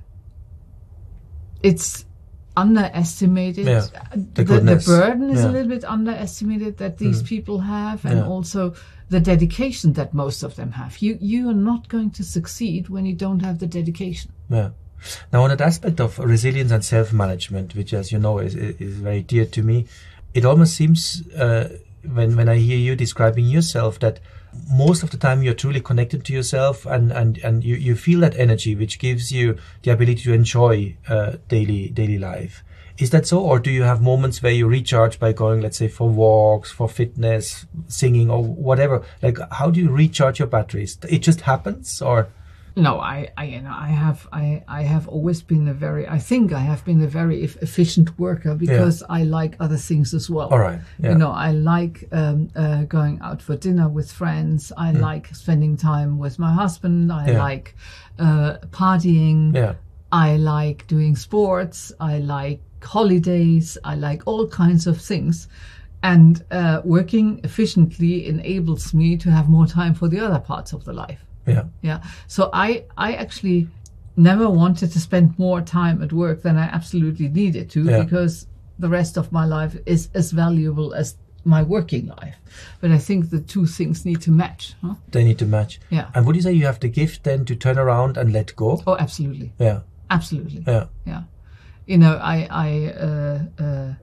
it's underestimated. Yeah, The, the goodness. burden is Yeah. a little bit underestimated that these Mm. people have, and Yeah. also the dedication that most of them have. You you are not going to succeed when you don't have the dedication. Yeah. Now, on that aspect of resilience and self-management, which, as you know, is is very dear to me, it almost seems uh, when when I hear you describing yourself that most of the time you're truly connected to yourself, and and and you, you feel that energy, which gives you the ability to enjoy uh, daily daily life. Is that so, or do you have moments where you recharge by going, let's say, for walks, for fitness, singing, or whatever? Like, how do you recharge your batteries? It just happens, or? No, I, I, you know, I have, I, I have always been a very, I think I have been a very eff- efficient worker because I like other things as well. All right. Yeah. You know, I like um, uh, going out for dinner with friends. I like spending time with my husband. I Yeah. like uh, partying. Yeah. I like doing sports. I like holidays. I like all kinds of things. And uh, working efficiently enables me to have more time for the other parts of the life. Yeah. Yeah. So I, I actually never wanted to spend more time at work than I absolutely needed to, Yeah. because the rest of my life is as valuable as my working life. But I think the two things need to match. Huh? They need to match. Yeah. And would you say you have the gift then to turn around and let go? Oh, absolutely. Yeah. Absolutely. Yeah. Yeah. You know, I, I, uh, uh,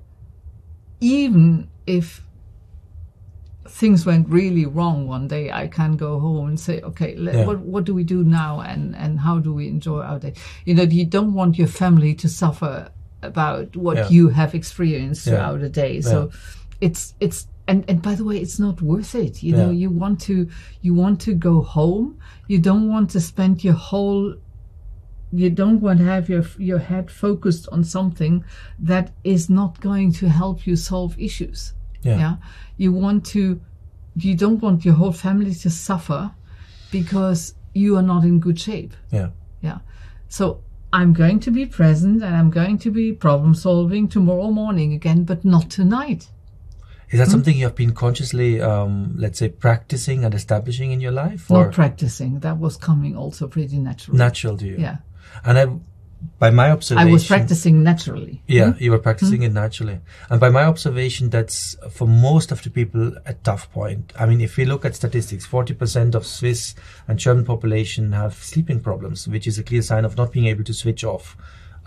even if things went really wrong one day, I can go home and say, okay, let, Yeah. what what do we do now, and and how do we enjoy our day? You know, you don't want your family to suffer about what Yeah. you have experienced Yeah. throughout the day. So it's it's and and by the way, it's not worth it. You know, Yeah. you want to you want to go home. You don't want to spend your whole you don't want to have your your head focused on something that is not going to help you solve issues. Yeah. Yeah. You want to, you don't want your whole family to suffer because you are not in good shape. Yeah. Yeah. So I'm going to be present and I'm going to be problem solving tomorrow morning again, but not tonight. Is that something you have been consciously, um, let's say, practicing and establishing in your life? Or Not practicing. That was coming also pretty naturally. natural to you? Yeah. And I, by my observation, I was practicing naturally. Yeah, you were practicing it naturally. And by my observation, that's for most of the people a tough point. I mean, if we look at statistics, forty percent of Swiss and German population have sleeping problems, which is a clear sign of not being able to switch off.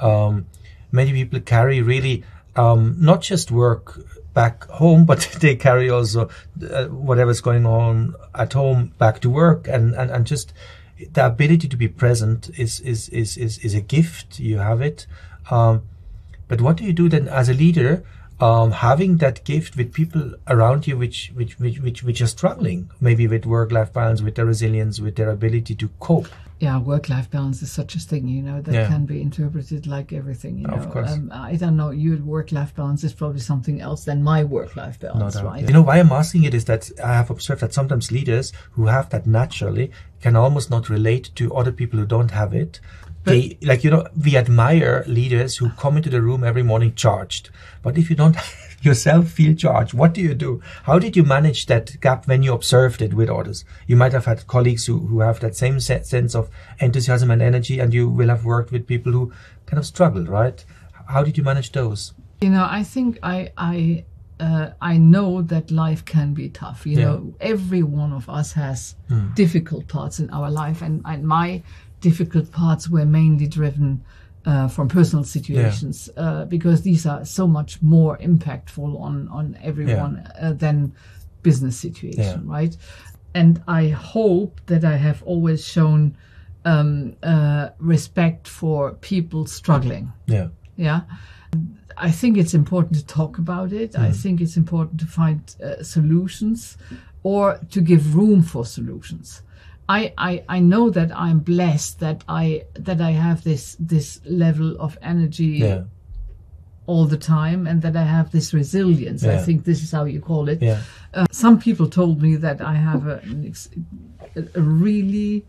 Um, many people carry really um, not just work back home, but they carry also uh, whatever's going on at home back to work, and, and, and just the ability to be present is is, is, is, is a gift. You have it. Um, but what do you do then as a leader, um, having that gift with people around you which, which, which, which, which are struggling, maybe with work-life balance, with their resilience, with their ability to cope? Yeah, work-life balance is such a thing, you know, that Yeah. can be interpreted like everything, you know. Of course. Um, I don't know, your work-life balance is probably something else than my work-life balance, No doubt, right? yeah. You know why I'm asking it is that I have observed that sometimes leaders who have that naturally can almost not relate to other people who don't have it. They, like, you know, we admire leaders who come into the room every morning charged. But if you don't yourself feel charged, what do you do? How did you manage that gap when you observed it with others? You might have had colleagues who, who have that same se- sense of enthusiasm and energy, and you will have worked with people who kind of struggled, right? How did you manage those? You know, I think I I uh, I know that life can be tough. You Yeah. know, every one of us has difficult parts in our life, and, and my difficult parts were mainly driven uh, from personal situations, uh, because these are so much more impactful on on everyone uh, than business situation, Yeah. right? And I hope that I have always shown um, uh, respect for people struggling. Yeah. Yeah. I think it's important to talk about it. I think it's important to find uh, solutions, or to give room for solutions. I, I, I know that I'm blessed that I that I have this this level of energy Yeah. all the time, and that I have this resilience. I Yeah. think this is how you call it. Yeah. Uh, some people told me that I have a, an ex- a really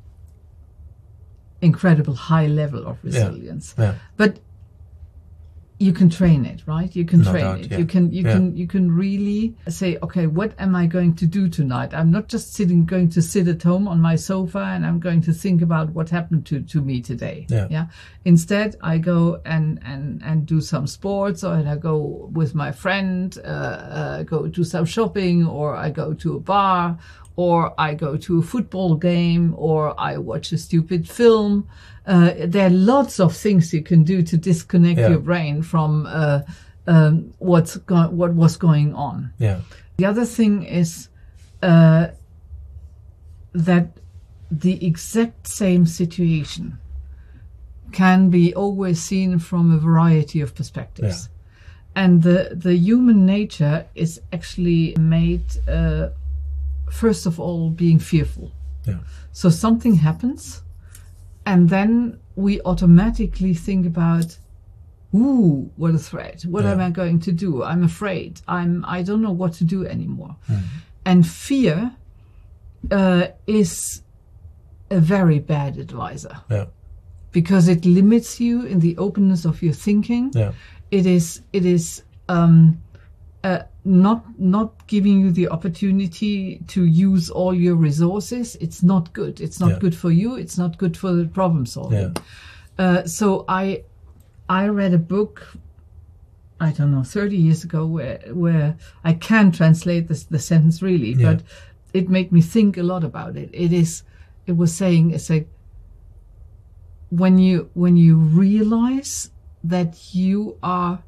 incredible high level of resilience. Yeah. But you can train it, right? You can No train doubt, it. yeah. You can you Yeah. can you can really say, okay, what am I going to do tonight? I'm not just sitting going to sit at home on my sofa and I'm going to think about what happened to, to me today. Yeah. Instead, I go and, and, and do some sports, or I go with my friend, uh, uh, go do some shopping, or I go to a bar, or I go to a football game, or I watch a stupid film. Uh, there are lots of things you can do to disconnect Yeah. your brain from uh, um, what's go- what was going on. Yeah. The other thing is uh, that the exact same situation can be always seen from a variety of perspectives. And the, the human nature is actually made, uh, first of all, being fearful. Yeah. So something happens, and then we automatically think about, ooh, what a threat. What Yeah. am I going to do? I'm afraid. I'm, I don't know what to do anymore. And fear uh, is a very bad advisor, Yeah. because it limits you in the openness of your thinking. Yeah. It is, it is um, uh, not not giving you the opportunity to use all your resources. It's not good. It's not Yeah. good for you. It's not good for the problem solving. Yeah. Uh, so I I read a book, I don't know, thirty years ago, where where I can't translate this, the sentence really, Yeah. but it made me think a lot about it. It is, it was saying, it's like, when you when you realize that you are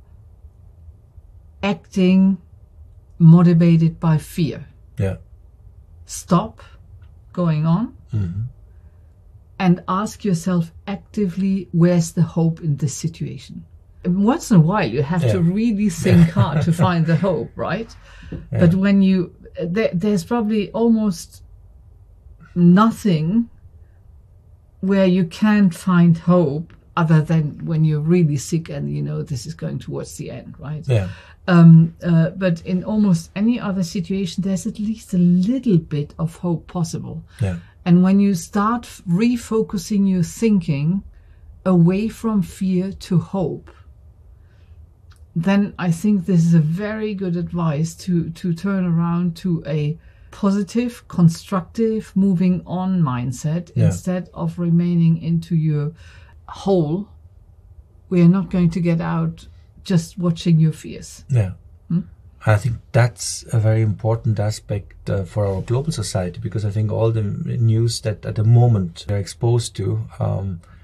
acting motivated by fear, Yeah. stop going on Mhm. and ask yourself actively, where's the hope in this situation? And once in a while, you have Yeah. to really think hard to find the hope, right? But when you, there, there's probably almost nothing where you can't find hope other than when you're really sick and you know this is going towards the end, right? Yeah. Um, uh, but in almost any other situation, there's at least a little bit of hope possible. Yeah. And when you start refocusing your thinking away from fear to hope, then I think this is a very good advice to, to turn around to a positive, constructive, moving on mindset Yeah. instead of remaining into your hole where you're not going to get out just watching your fears. Yeah. I think that's a very important aspect uh, for our global society, because I think all the news that at the moment they're exposed to um,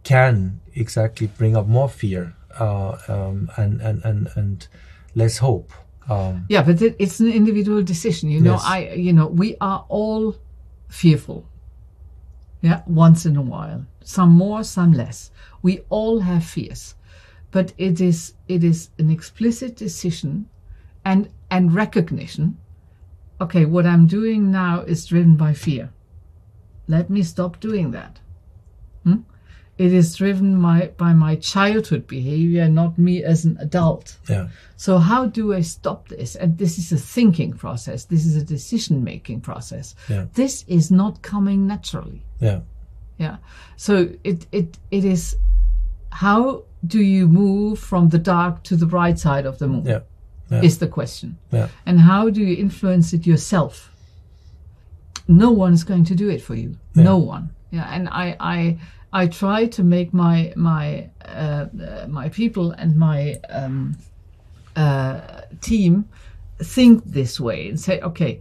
can exactly bring up more fear uh, um, and, and, and, and less hope. Um, yeah, but it, it's an individual decision. You know, Yes. I, you know, we are all fearful. Yeah, once in a while, some more, some less. We all have fears, but it is it is an explicit decision, and and recognition. Okay, what I'm doing now is driven by fear. Let me stop doing that. Hmm? It is driven my, by my childhood behavior, not me as an adult. yeah, So how do I stop this? And this is a thinking process. This is a decision-making process. Yeah. This is not coming naturally. yeah, Yeah. So it, it, it is, how do you move from the dark to the bright side of the moon? yeah, yeah. Is the question. Yeah. And how do you influence it yourself? No one is going to do it for you. Yeah. No one. Yeah. And I, I, I try to make my my uh, uh, my people and my um, uh, team think this way and say, okay,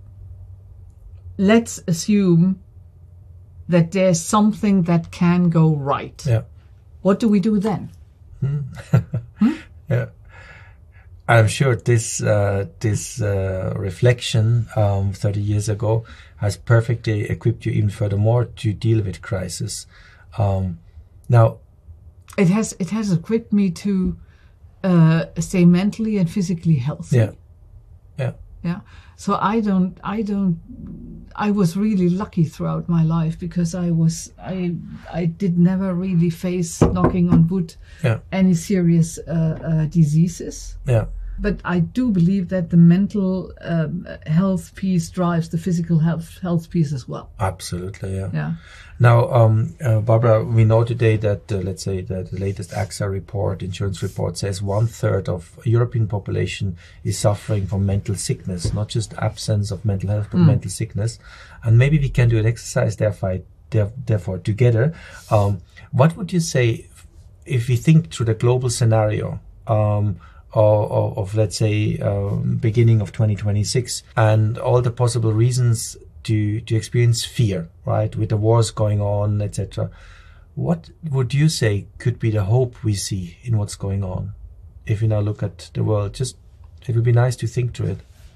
let's assume that there's something that can go right. Yeah. What do we do then? Yeah. I'm sure this uh, this uh, reflection um, thirty years ago has perfectly equipped you even furthermore to deal with crisis. Um, now, It has it has equipped me to uh, stay mentally and physically healthy. yeah, yeah, Yeah. So I don't, I don't, I was really lucky throughout my life because I was, I, I did never really face, knocking on wood, yeah, any serious uh, uh, diseases. yeah, But I do believe that the mental um, health piece drives the physical health health piece as well. absolutely, yeah. Yeah. Now, um, uh, Barbara, we know today that, uh, let's say, that the latest A X A report, insurance report, says one third of European population is suffering from mental sickness, not just absence of mental health, but Mm. mental sickness. And maybe we can do an exercise, therefore, there- therefore together. Um, what would you say if we think through the global scenario? Um, Of, of, of let's say um, beginning of twenty twenty-six and all the possible reasons to to experience fear, right, with the wars going on, et cetera. What would you say could be the hope we see in what's going on? If we now look at the world, just it would be nice to think through it.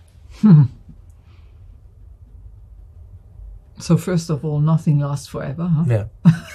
So first of all, nothing lasts forever, huh? Yeah,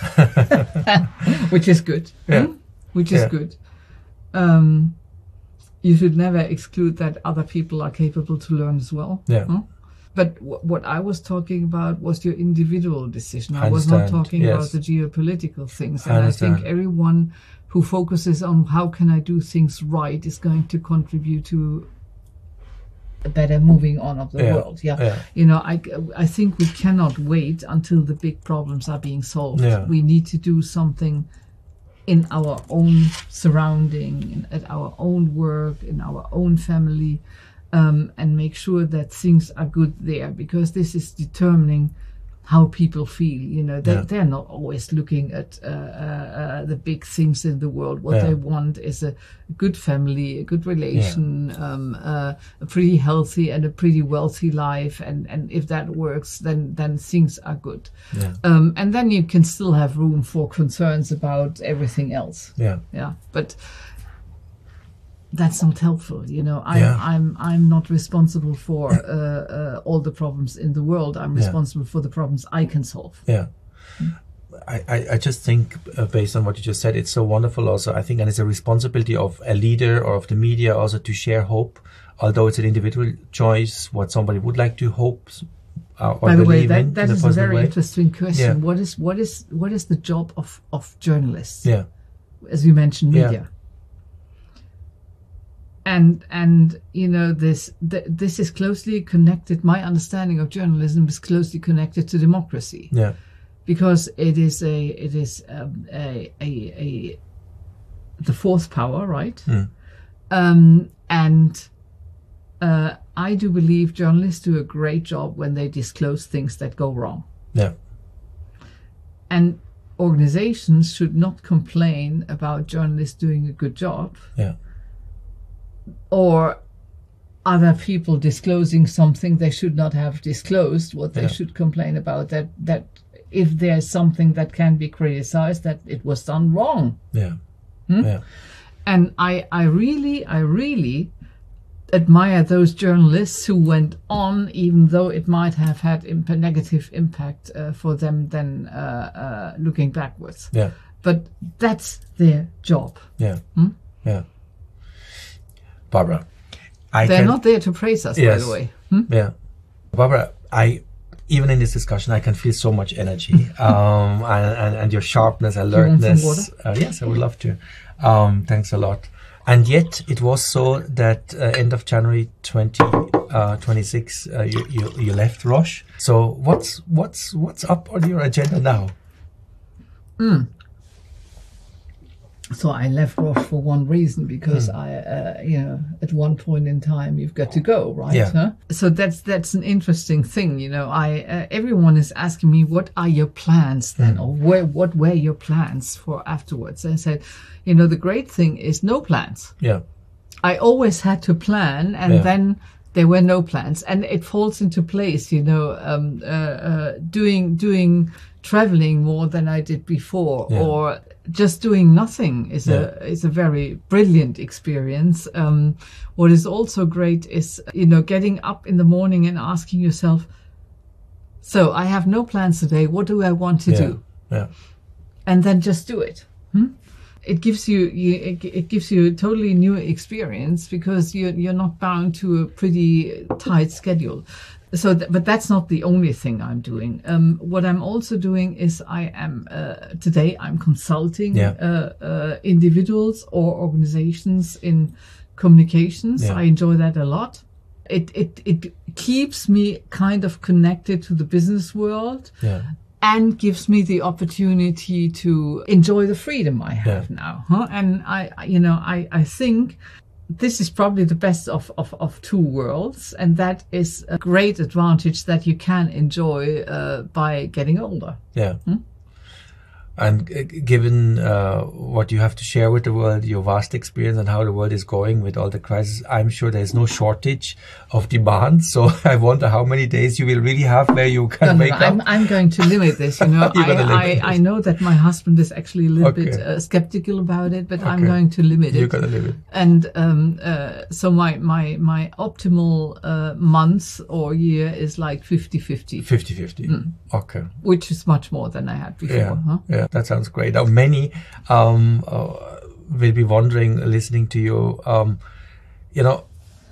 Which is good. Yeah. Hmm? Which is Yeah. good. Um, you should never exclude that other people are capable to learn as well. Yeah. Hmm? But w- what I was talking about was your individual decision. I, I was not understand, talking yes. about the geopolitical things. I And I, think understand. everyone who focuses on how can I do things right is going to contribute to a better moving on of the Yeah, world. Yeah. yeah. You know, I, I think we cannot wait until the big problems are being solved. Yeah. We need to do something in our own surrounding, in, at our own work, in our own family, um, and make sure that things are good there, because this is determining how people feel. You know, they, Yeah. they're not always looking at uh, uh, uh, the big things in the world. What Yeah. they want is a good family, a good relation, um, uh, a pretty healthy and a pretty wealthy life. And, and if that works, then, then things are good. Yeah. Um, and then you can still have room for concerns about everything else. yeah, Yeah, but that's not helpful. You know, I'm Yeah. I'm I'm not responsible for uh, uh, all the problems in the world. I'm Yeah. responsible for the problems I can solve. yeah. I, I, I just think, uh, based on what you just said, it's so wonderful also, I think, and it's a responsibility of a leader or of the media also to share hope, although it's an individual choice, what somebody would like to hope uh, or By the way, believe in, that, that in a is a positive very way. interesting question. Yeah. What is what is what is the job of, of journalists? Yeah, As you mentioned, Yeah. media. And and you know this th- this is closely connected. My understanding of journalism is closely connected to democracy. yeah, Because it is a it is um, a, a a the fourth power, right? Mm. Um, and uh, I do believe journalists do a great job when they disclose things that go wrong. yeah, And organizations should not complain about journalists doing a good job, yeah, or other people disclosing something they should not have disclosed. What they Yeah. should complain about, that that if there's something that can be criticized, that it was done wrong. Yeah. Hmm? Yeah. And I, I really, I really admire those journalists who went on, even though it might have had imp- negative impact uh, for them then uh, uh, looking backwards. Yeah. But that's their job. Yeah. Hmm? Yeah. Barbara, I They're can... not there to praise us, yes. by the way. Hmm? Yeah. Barbara, I... Even in this discussion, I can feel so much energy, um, and, and, and your sharpness, alertness. You want some water? Uh, yes, I would love to. Um, thanks a lot. And yet, it was so that uh, end of January twenty twenty-six, uh, you, you you left Roche. So what's what's what's up on your agenda now? Mm. So I left Roche for one reason, because mm. I, uh, you know, at one point in time you've got to go, right? Yeah. Huh? So that's that's an interesting thing, you know. I uh, everyone is asking me, what are your plans then, mm. or where what were your plans for afterwards? And I said, you know, the great thing is no plans. Yeah. I always had to plan, and yeah. then there were no plans, and it falls into place, you know. Um, uh, uh, doing doing traveling more than I did before, yeah. or just doing nothing is yeah. a is a very brilliant experience. Um, what is also great is, you know, getting up in the morning and asking yourself, so I have no plans today, what do I want to yeah. do? Yeah. And then just do it. Hmm? It gives you, you it, it gives you a totally new experience, because you're you're not bound to a pretty tight schedule. So, th- but that's not the only thing I'm doing. Um, what I'm also doing is I am uh, today I'm consulting yeah. uh, uh, individuals or organizations in communications. Yeah. I enjoy that a lot. It it it keeps me kind of connected to the business world. Yeah. And gives me the opportunity to enjoy the freedom I have yeah. now. Huh? And I, you know, I, I think this is probably the best of, of, of two worlds. And that is a great advantage that you can enjoy uh, by getting older. Yeah. Hmm? And uh, given uh, what you have to share with the world, your vast experience and how the world is going with all the crises, I'm sure there's no shortage of demand. So I wonder how many days you will really have where you can no, no, wake no, up. I'm, I'm going to limit this. You know, I, I, I know that my husband is actually a little okay. bit uh, skeptical about it, but okay. I'm going to limit it. You're going to limit. And um, uh, so my my my optimal uh, month or year is like fifty-fifty. fifty-fifty. Mm. Okay. Which is much more than I had before. Yeah. Huh? Yeah. That sounds great. Now, many um, uh, will be wondering, listening to you, um, you know,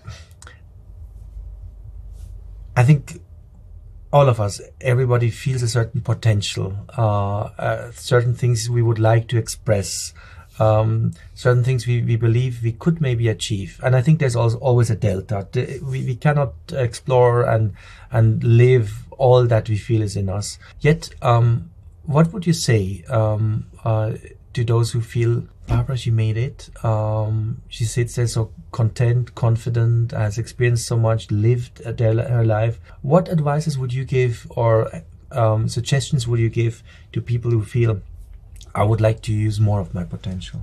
I think all of us, everybody feels a certain potential, uh, uh, certain things we would like to express, um, certain things we, we believe we could maybe achieve. And I think there's also always a delta. We, we cannot explore and, and live all that we feel is in us. Yet, um, what would you say um, uh, to those who feel, Barbara, she made it. Um, she sits there so content, confident, has experienced so much, lived their, her life. What advices would you give, or um, suggestions would you give to people who feel, I would like to use more of my potential?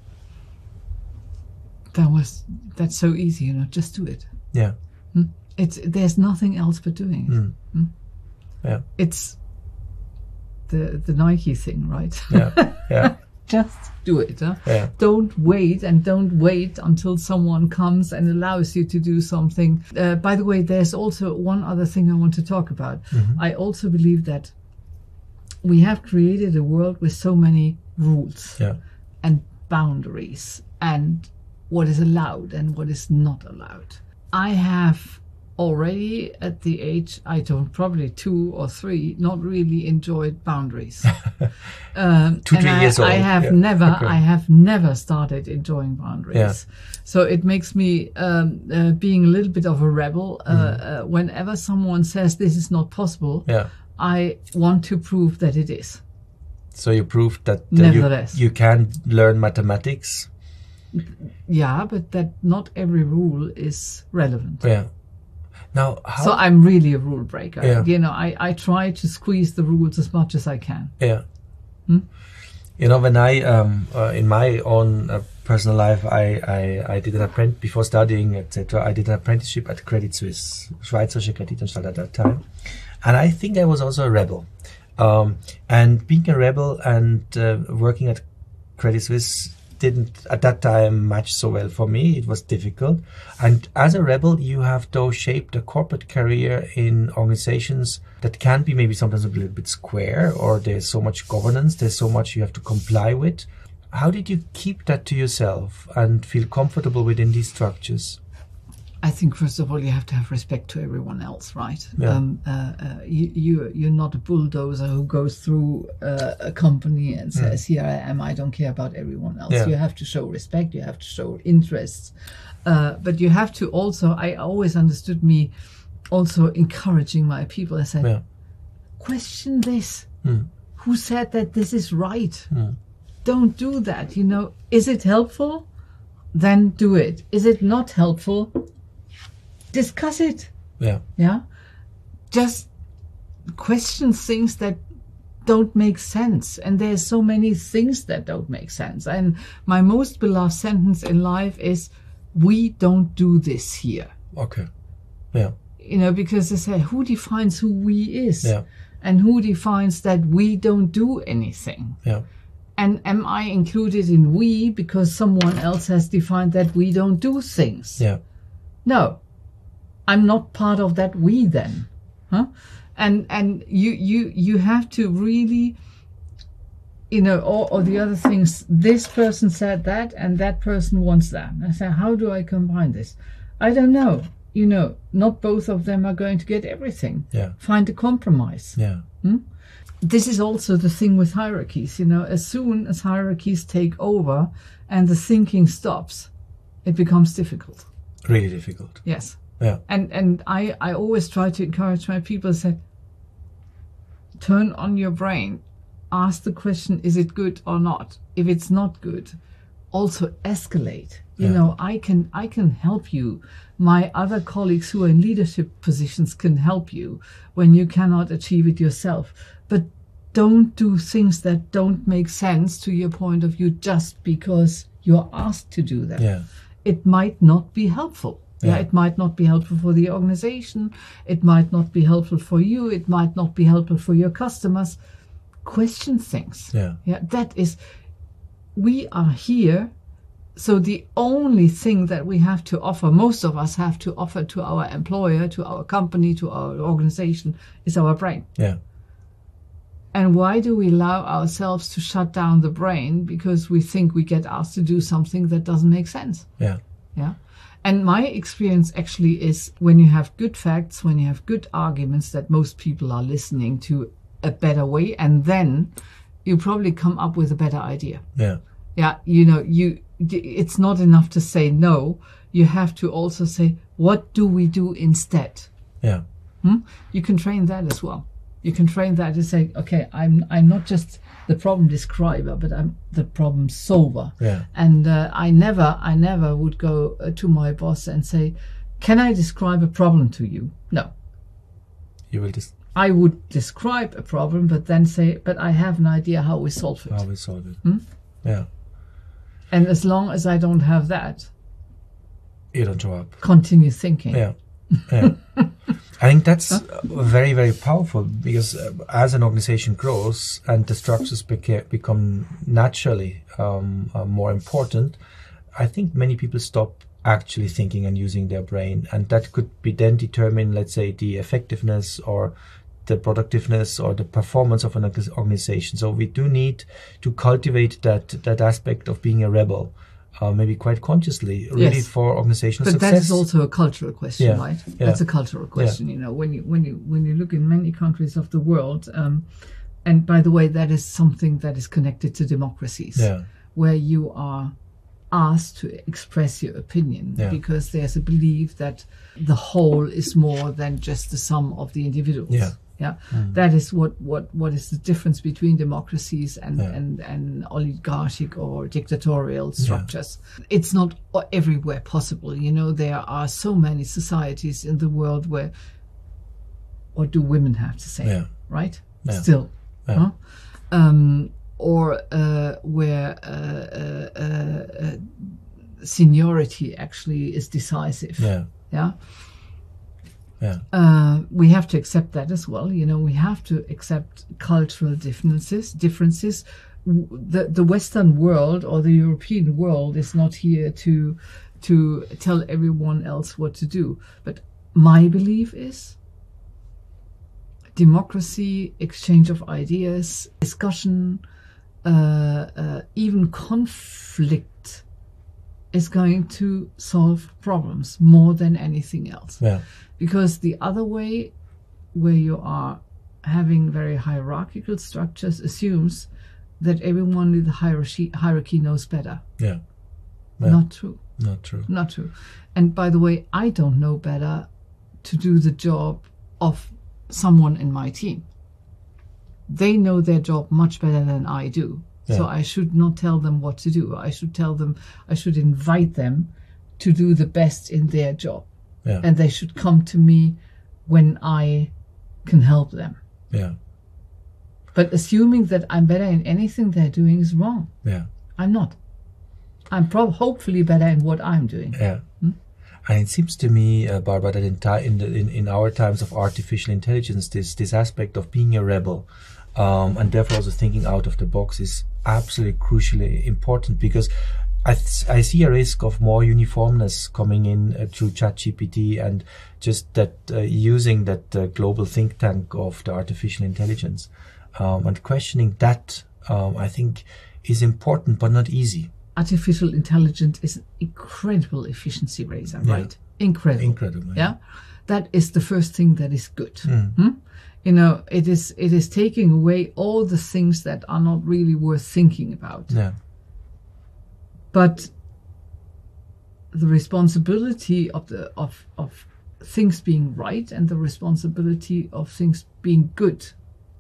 That was that's so easy, you know. Just do it. Yeah. Hmm? It's there's nothing else but doing it. Mm. Hmm? Yeah. It's the the Nike thing, right? Yeah. Yeah. Just do it. Huh? Yeah. Don't wait, and don't wait until someone comes and allows you to do something. Uh, by the way, there's also one other thing I want to talk about. Mm-hmm. I also believe that we have created a world with so many rules yeah. and boundaries, and what is allowed and what is not allowed. I have already at the age, I don't, probably two or three, not really enjoyed boundaries. um, two, and three I, years old. I have yeah. never, okay. I have never started enjoying boundaries. Yeah. So it makes me um, uh, being a little bit of a rebel. Uh, mm. uh, whenever someone says this is not possible, yeah. I want to prove that it is. So you proved that uh, Nevertheless. you, you can learn mathematics. Yeah, but that not every rule is relevant. Yeah. Now, how? So I'm really a rule breaker. Yeah. You know, I, I try to squeeze the rules as much as I can. Yeah. Hmm? You know, when I, um, uh, in my own uh, personal life, I, I, I did an apprentice, before studying, et cetera, I did an apprenticeship at Credit Suisse, Schweizerische Kreditanstalt at that time. And I think I was also a rebel. Um, and being a rebel and uh, working at Credit Suisse didn't at that time match so well for me. It was difficult. And as a rebel, you have though shaped a corporate career in organizations that can be maybe sometimes a little bit square, or there's so much governance, there's so much you have to comply with. How did you keep that to yourself and feel comfortable within these structures? I think first of all you have to have respect to everyone else, right? Yeah. Um, uh, uh, you, you you're not a bulldozer who goes through uh, a company and says, mm. "Here I am. I don't care about everyone else." Yeah. You have to show respect. You have to show interest, uh, but you have to also. I always understood me also encouraging my people. I said, yeah. "Question this. Mm. Who said that this is right? Mm. Don't do that. You know, is it helpful? Then do it. Is it not helpful? Discuss it." Yeah. Yeah. Just question things that don't make sense. And there's so many things that don't make sense. And my most beloved sentence in life is, "We don't do this here." Okay. Yeah. You know, because they say, who defines who we is? Yeah. And who defines that we don't do anything? Yeah. And am I included in we because someone else has defined that we don't do things? Yeah. No. I'm not part of that we then, huh? And and you you you have to really, you know, or, or the other things. This person said that, and that person wants that. And I say, how do I combine this? I don't know. You know, not both of them are going to get everything. Yeah. Find a compromise. Yeah. Hmm? This is also the thing with hierarchies. You know, as soon as hierarchies take over and the thinking stops, it becomes difficult. Really difficult. Yes. Yeah. And and I, I always try to encourage my people, say, turn on your brain, ask the question, is it good or not? If it's not good, also escalate. You Yeah. know, I can I can help you. My other colleagues who are in leadership positions can help you when you cannot achieve it yourself. But don't do things that don't make sense to your point of view just because you're asked to do them. Yeah. It might not be helpful. Yeah. Yeah. It might not be helpful for the organization. It might not be helpful for you. It might not be helpful for your customers. Question things. Yeah. Yeah. That is, we are here. So the only thing that we have to offer, most of us have to offer to our employer, to our company, to our organization, is our brain. Yeah. And why do we allow ourselves to shut down the brain? Because we think we get asked to do something that doesn't make sense. Yeah. Yeah. And my experience actually is when you have good facts, when you have good arguments that most people are listening to a better way, and then you probably come up with a better idea. Yeah. Yeah. You know, you, it's not enough to say no. You have to also say, what do we do instead? Yeah. Hmm? You can train that as well. You can train that to say, okay, I'm I'm not just the problem describer, but I'm the problem solver. Yeah. And uh, I never I never would go uh, to my boss and say, can I describe a problem to you? No. You will just. I would describe a problem, but then say, but I have an idea how we solve it. How we solve it. Hmm? Yeah. And as long as I don't have that, You don't show up. continue thinking. Yeah. Yeah. I think that's uh, very, very powerful because uh, as an organization grows and the structures beca- become naturally um, uh, more important, I think many people stop actually thinking and using their brain. And that could be then determine, let's say, the effectiveness or the productiveness or the performance of an organization. So we do need to cultivate that, that aspect of being a rebel. Uh, maybe quite consciously, really, Yes. for organizational But success. that is also a cultural question, Yeah. right? Yeah. That's a cultural question. You know, when you when you when you look in many countries of the world, um, and by the way, that is something that is connected to democracies, Yeah. where you are asked to express your opinion Yeah. because there's a belief that the whole is more than just the sum of the individuals. Yeah. Yeah, that is what, what, what is the difference between democracies and, Yeah. and, and oligarchic or dictatorial structures. It's not everywhere possible. You know, there are so many societies in the world where, what do women have to say, Yeah. right? Yeah. Still. Yeah. Huh? Um, or uh, where uh, uh, uh, uh, seniority actually is decisive. Yeah. Yeah. Yeah. Uh, we have to accept that as well. You know, we have to accept cultural differences. Differences. The the Western world or the European world is not here to to tell everyone else what to do. But my belief is democracy, exchange of ideas, discussion, uh, uh, even conflict is going to solve problems more than anything else. Yeah. Because the other way, where you are having very hierarchical structures, assumes that everyone in the hierarchy, hierarchy knows better. Yeah. Yeah. Not true. Not true. Not true. And by the way, I don't know better to do the job of someone in my team. They know their job much better than I do. Yeah. So I should not tell them what to do. I should tell them, I should invite them to do the best in their job. Yeah. And they should come to me when I can help them. Yeah. But assuming that I'm better in anything they're doing is wrong. Yeah. I'm not. I'm prob- hopefully better in what I'm doing. Yeah. Hmm? And it seems to me, uh, Barbara, that in, ti- in, the, in in our times of artificial intelligence, this this aspect of being a rebel, um, and therefore also thinking out of the box, is absolutely crucially important, because I, th- I see a risk of more uniformness coming in uh, through ChatGPT and just that uh, using that uh, global think tank of the artificial intelligence, um, and questioning that, um, I think, is important but not easy. Artificial intelligence is an incredible efficiency raiser, Yeah. right? Incredible. Incredible. Yeah, that is the first thing that is good. Mm. Hmm? You know, it is it is taking away all the things that are not really worth thinking about. Yeah. But the responsibility of the of of things being right and the responsibility of things being good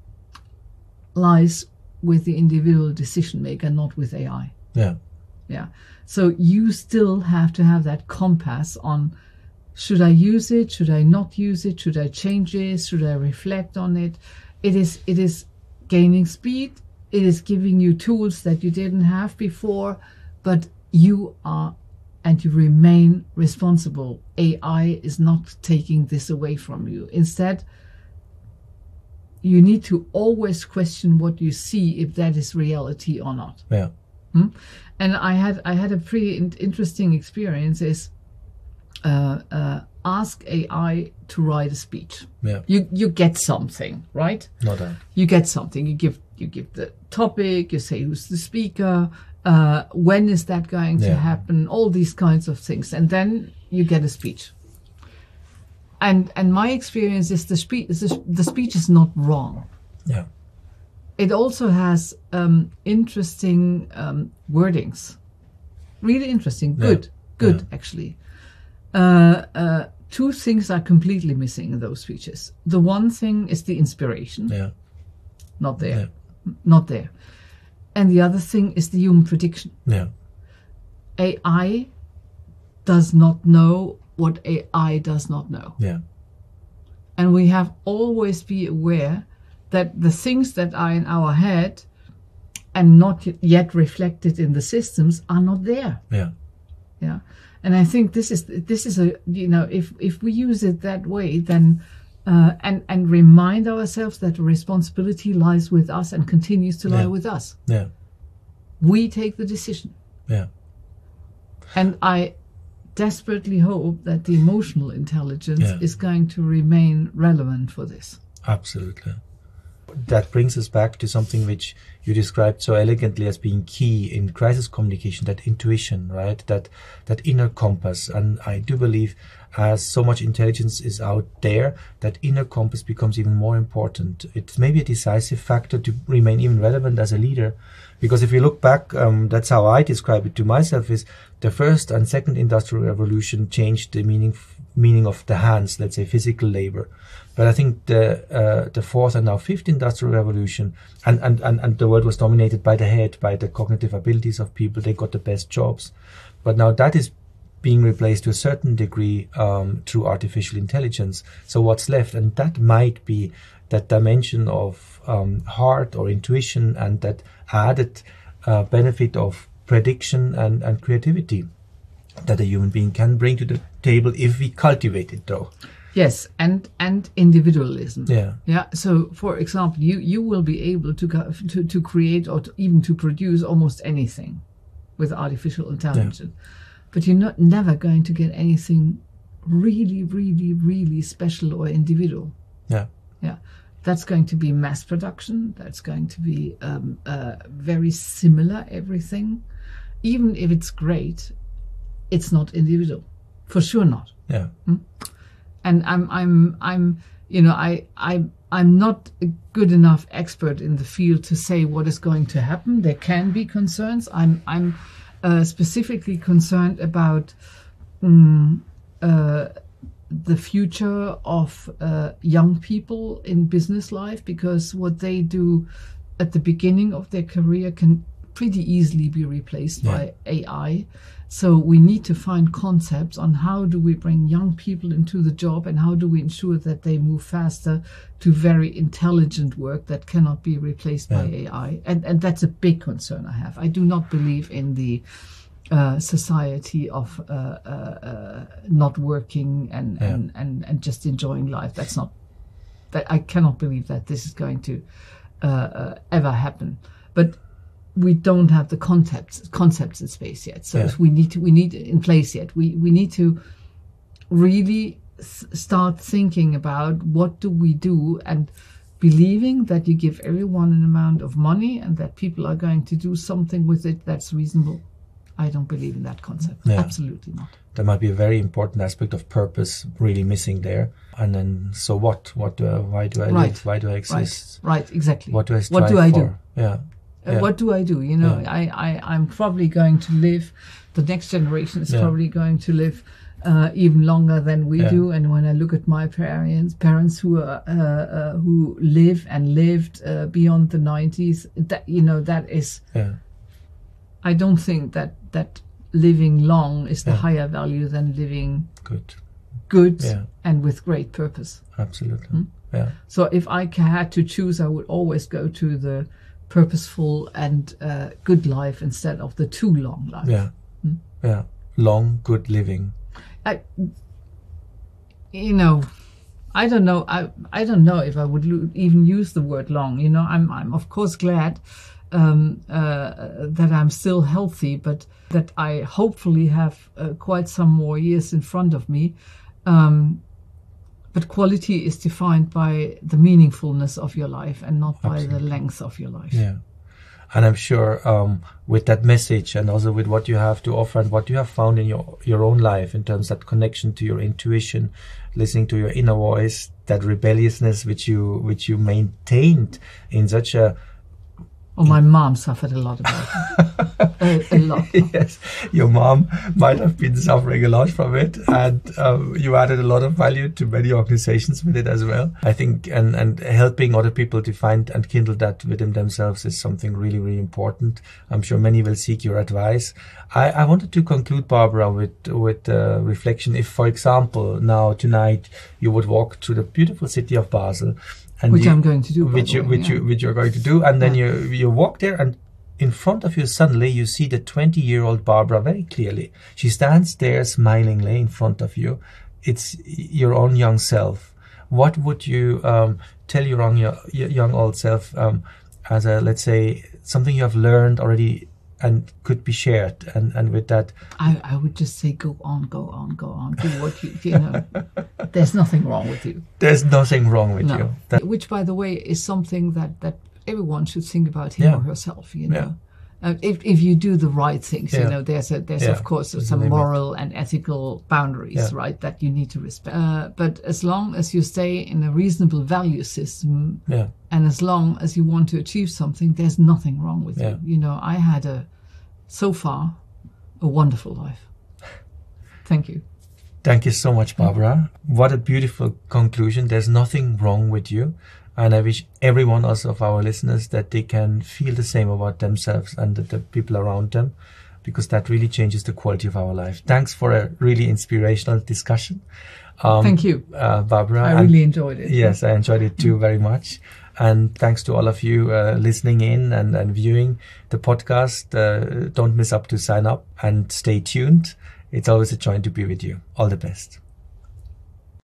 lies with the individual decision maker, not with A I. Yeah. Yeah. So you still have to have that compass on, should I use it? Should I not use it? Should I change it? Should I reflect on it? It is it is gaining speed. It is giving you tools that you didn't have before, but you are and you remain responsible. A I is not taking this away from you. Instead, you need to always question what you see, if that is reality or not. Yeah. Hmm? And I had I had a pretty in- interesting experience. Is uh, uh, ask A I to write a speech. Yeah. You you get something, right? Not that. You get something. You give you give the topic. You say who's the speaker. Uh, when is that going to Yeah. happen? All these kinds of things, and then you get a speech. And and my experience is the speech the, the speech is not wrong. Yeah. It also has um, interesting um, wordings, really interesting, good, Yeah. good Yeah. actually. Uh, uh, two things are completely missing in those speeches. The one thing is the inspiration, Yeah. not there, Yeah. not there. And the other thing is the human prediction. Yeah. A I does not know what A I does not know. Yeah. And we have always be aware that the things that are in our head and not yet reflected in the systems are not there. Yeah. Yeah. And I think this is this is a you know if if we use it that way, then uh, and and remind ourselves that the responsibility lies with us and continues to lie Yeah. with us. Yeah. We take the decision. Yeah. And I desperately hope that the emotional intelligence Yeah. is going to remain relevant for this. Absolutely. That brings us back to something which you described so elegantly as being key in crisis communication, that intuition, right? That that inner compass. And I do believe, as so much intelligence is out there, that inner compass becomes even more important. It's maybe a decisive factor to remain even relevant as a leader. Because if you look back, um, that's how I describe it to myself, is the first and second industrial revolution changed the meaning meaning of the hands, let's say physical labor. But I think the uh, the fourth and now fifth industrial revolution, and, and, and, and the world was dominated by the head, by the cognitive abilities of people. They got the best jobs. But now that is being replaced to a certain degree um, through artificial intelligence. So what's left? And that might be that dimension of um, heart or intuition, and that added uh, benefit of prediction and, and creativity that a human being can bring to the table if we cultivate it, though. Yes, and and individualism. Yeah. Yeah. So, for example, you you will be able to go, to to create or to, even to produce almost anything with artificial intelligence, yeah. But you're not never going to get anything really, really, really special or individual. Yeah. Yeah. That's going to be mass production. That's going to be um, uh, very similar everything. Even if it's great, it's not individual, for sure not. Yeah. Hmm? And I'm, I'm, I'm, you know, I, I, I'm not a good enough expert in the field to say what is going to happen. There can be concerns. I'm, I'm uh, specifically concerned about um, uh, the future of uh, young people in business life, because what they do at the beginning of their career can pretty easily be replaced yeah. by A I. So we need to find concepts on how do we bring young people into the job, and how do we ensure that they move faster to very intelligent work that cannot be replaced yeah. by A I. And, and that's a big concern I have. I do not believe in the uh, society of uh, uh, uh, not working and, yeah. and, and, and just enjoying life. That's not, that I cannot believe that this is going to uh, uh, ever happen. But we don't have the concepts concepts in space yet, so yeah. we need to we need in place yet. We we need to really th- start thinking about what do we do, and believing that you give everyone an amount of money and that people are going to do something with it that's reasonable. I don't believe in that concept. Yeah. Absolutely not. There might be a very important aspect of purpose really missing there. And then, so what? What do I, why do I right. live? Why do I exist? Right. Right. Exactly. What do I strive What do I for? do? Yeah. Uh, yeah. What do I do? You know, yeah. I, I, I'm probably going to live, the next generation is yeah. probably going to live uh, even longer than we yeah. do. And when I look at my parents, parents who are, uh, uh, who live and lived uh, beyond the nineties, that, you know, that is, yeah. I don't think that, that living long is the yeah. higher value than living good, good yeah. and with great purpose. Absolutely. Hmm? Yeah. So if I had to choose, I would always go to the purposeful and uh, good life instead of the too long life. Yeah, hmm? yeah, long good living. I, you know, I don't know. I I don't know if I would lo- even use the word long. You know, I'm I'm of course glad um, uh, that I'm still healthy, but that I hopefully have uh, quite some more years in front of me. Um, But quality is defined by the meaningfulness of your life and not by Absolutely. The length of your life. Yeah. And I'm sure um, with that message, and also with what you have to offer and what you have found in your, your own life in terms of that connection to your intuition, listening to your inner voice, that rebelliousness which you which you maintained in such a Oh, my mom suffered a lot about it. a, a lot. Yes, your mom might have been suffering a lot from it, and um, you added a lot of value to many organizations with it as well. I think, and, and helping other people to find and kindle that within themselves is something really, really important. I'm sure many will seek your advice. I, I wanted to conclude, Barbara, with with uh, reflection. If, for example, now tonight you would walk through the beautiful city of Basel. And which you, I'm going to do. Which you, way, which yeah. you, which you're going to do, and then yeah. you you walk there, and in front of you suddenly you see the twenty-year-old Barbara very clearly. She stands there smilingly in front of you. It's your own young self. What would you um, tell your young your young old self um, as a, let's say, something you have learned already and could be shared? And, and with that, I, I would just say, go on, go on, go on, do what you, you know. There's nothing wrong with you. There's nothing wrong with no. you. That, Which, by the way, is something that, that everyone should think about him yeah. or herself, you know. Yeah. Uh, if if you do the right things, yeah. you know, there's a there's yeah. of course there's some moral and ethical boundaries, yeah. right, that you need to respect. Uh, but as long as you stay in a reasonable value system, yeah. and as long as you want to achieve something, there's nothing wrong with yeah. you. You know, I had a so far a wonderful life. Thank you. Thank you so much, Barbara. What a beautiful conclusion. There's nothing wrong with you. And I wish every one of our listeners that they can feel the same about themselves and the, the people around them, because that really changes the quality of our life. Thanks for a really inspirational discussion. Um, Thank you, uh, Barbara. I really and, enjoyed it. Yes, I enjoyed it too very much. And thanks to all of you uh, listening in and, and viewing the podcast. Uh, don't miss up to sign up and stay tuned. It's always a joy to be with you. All the best.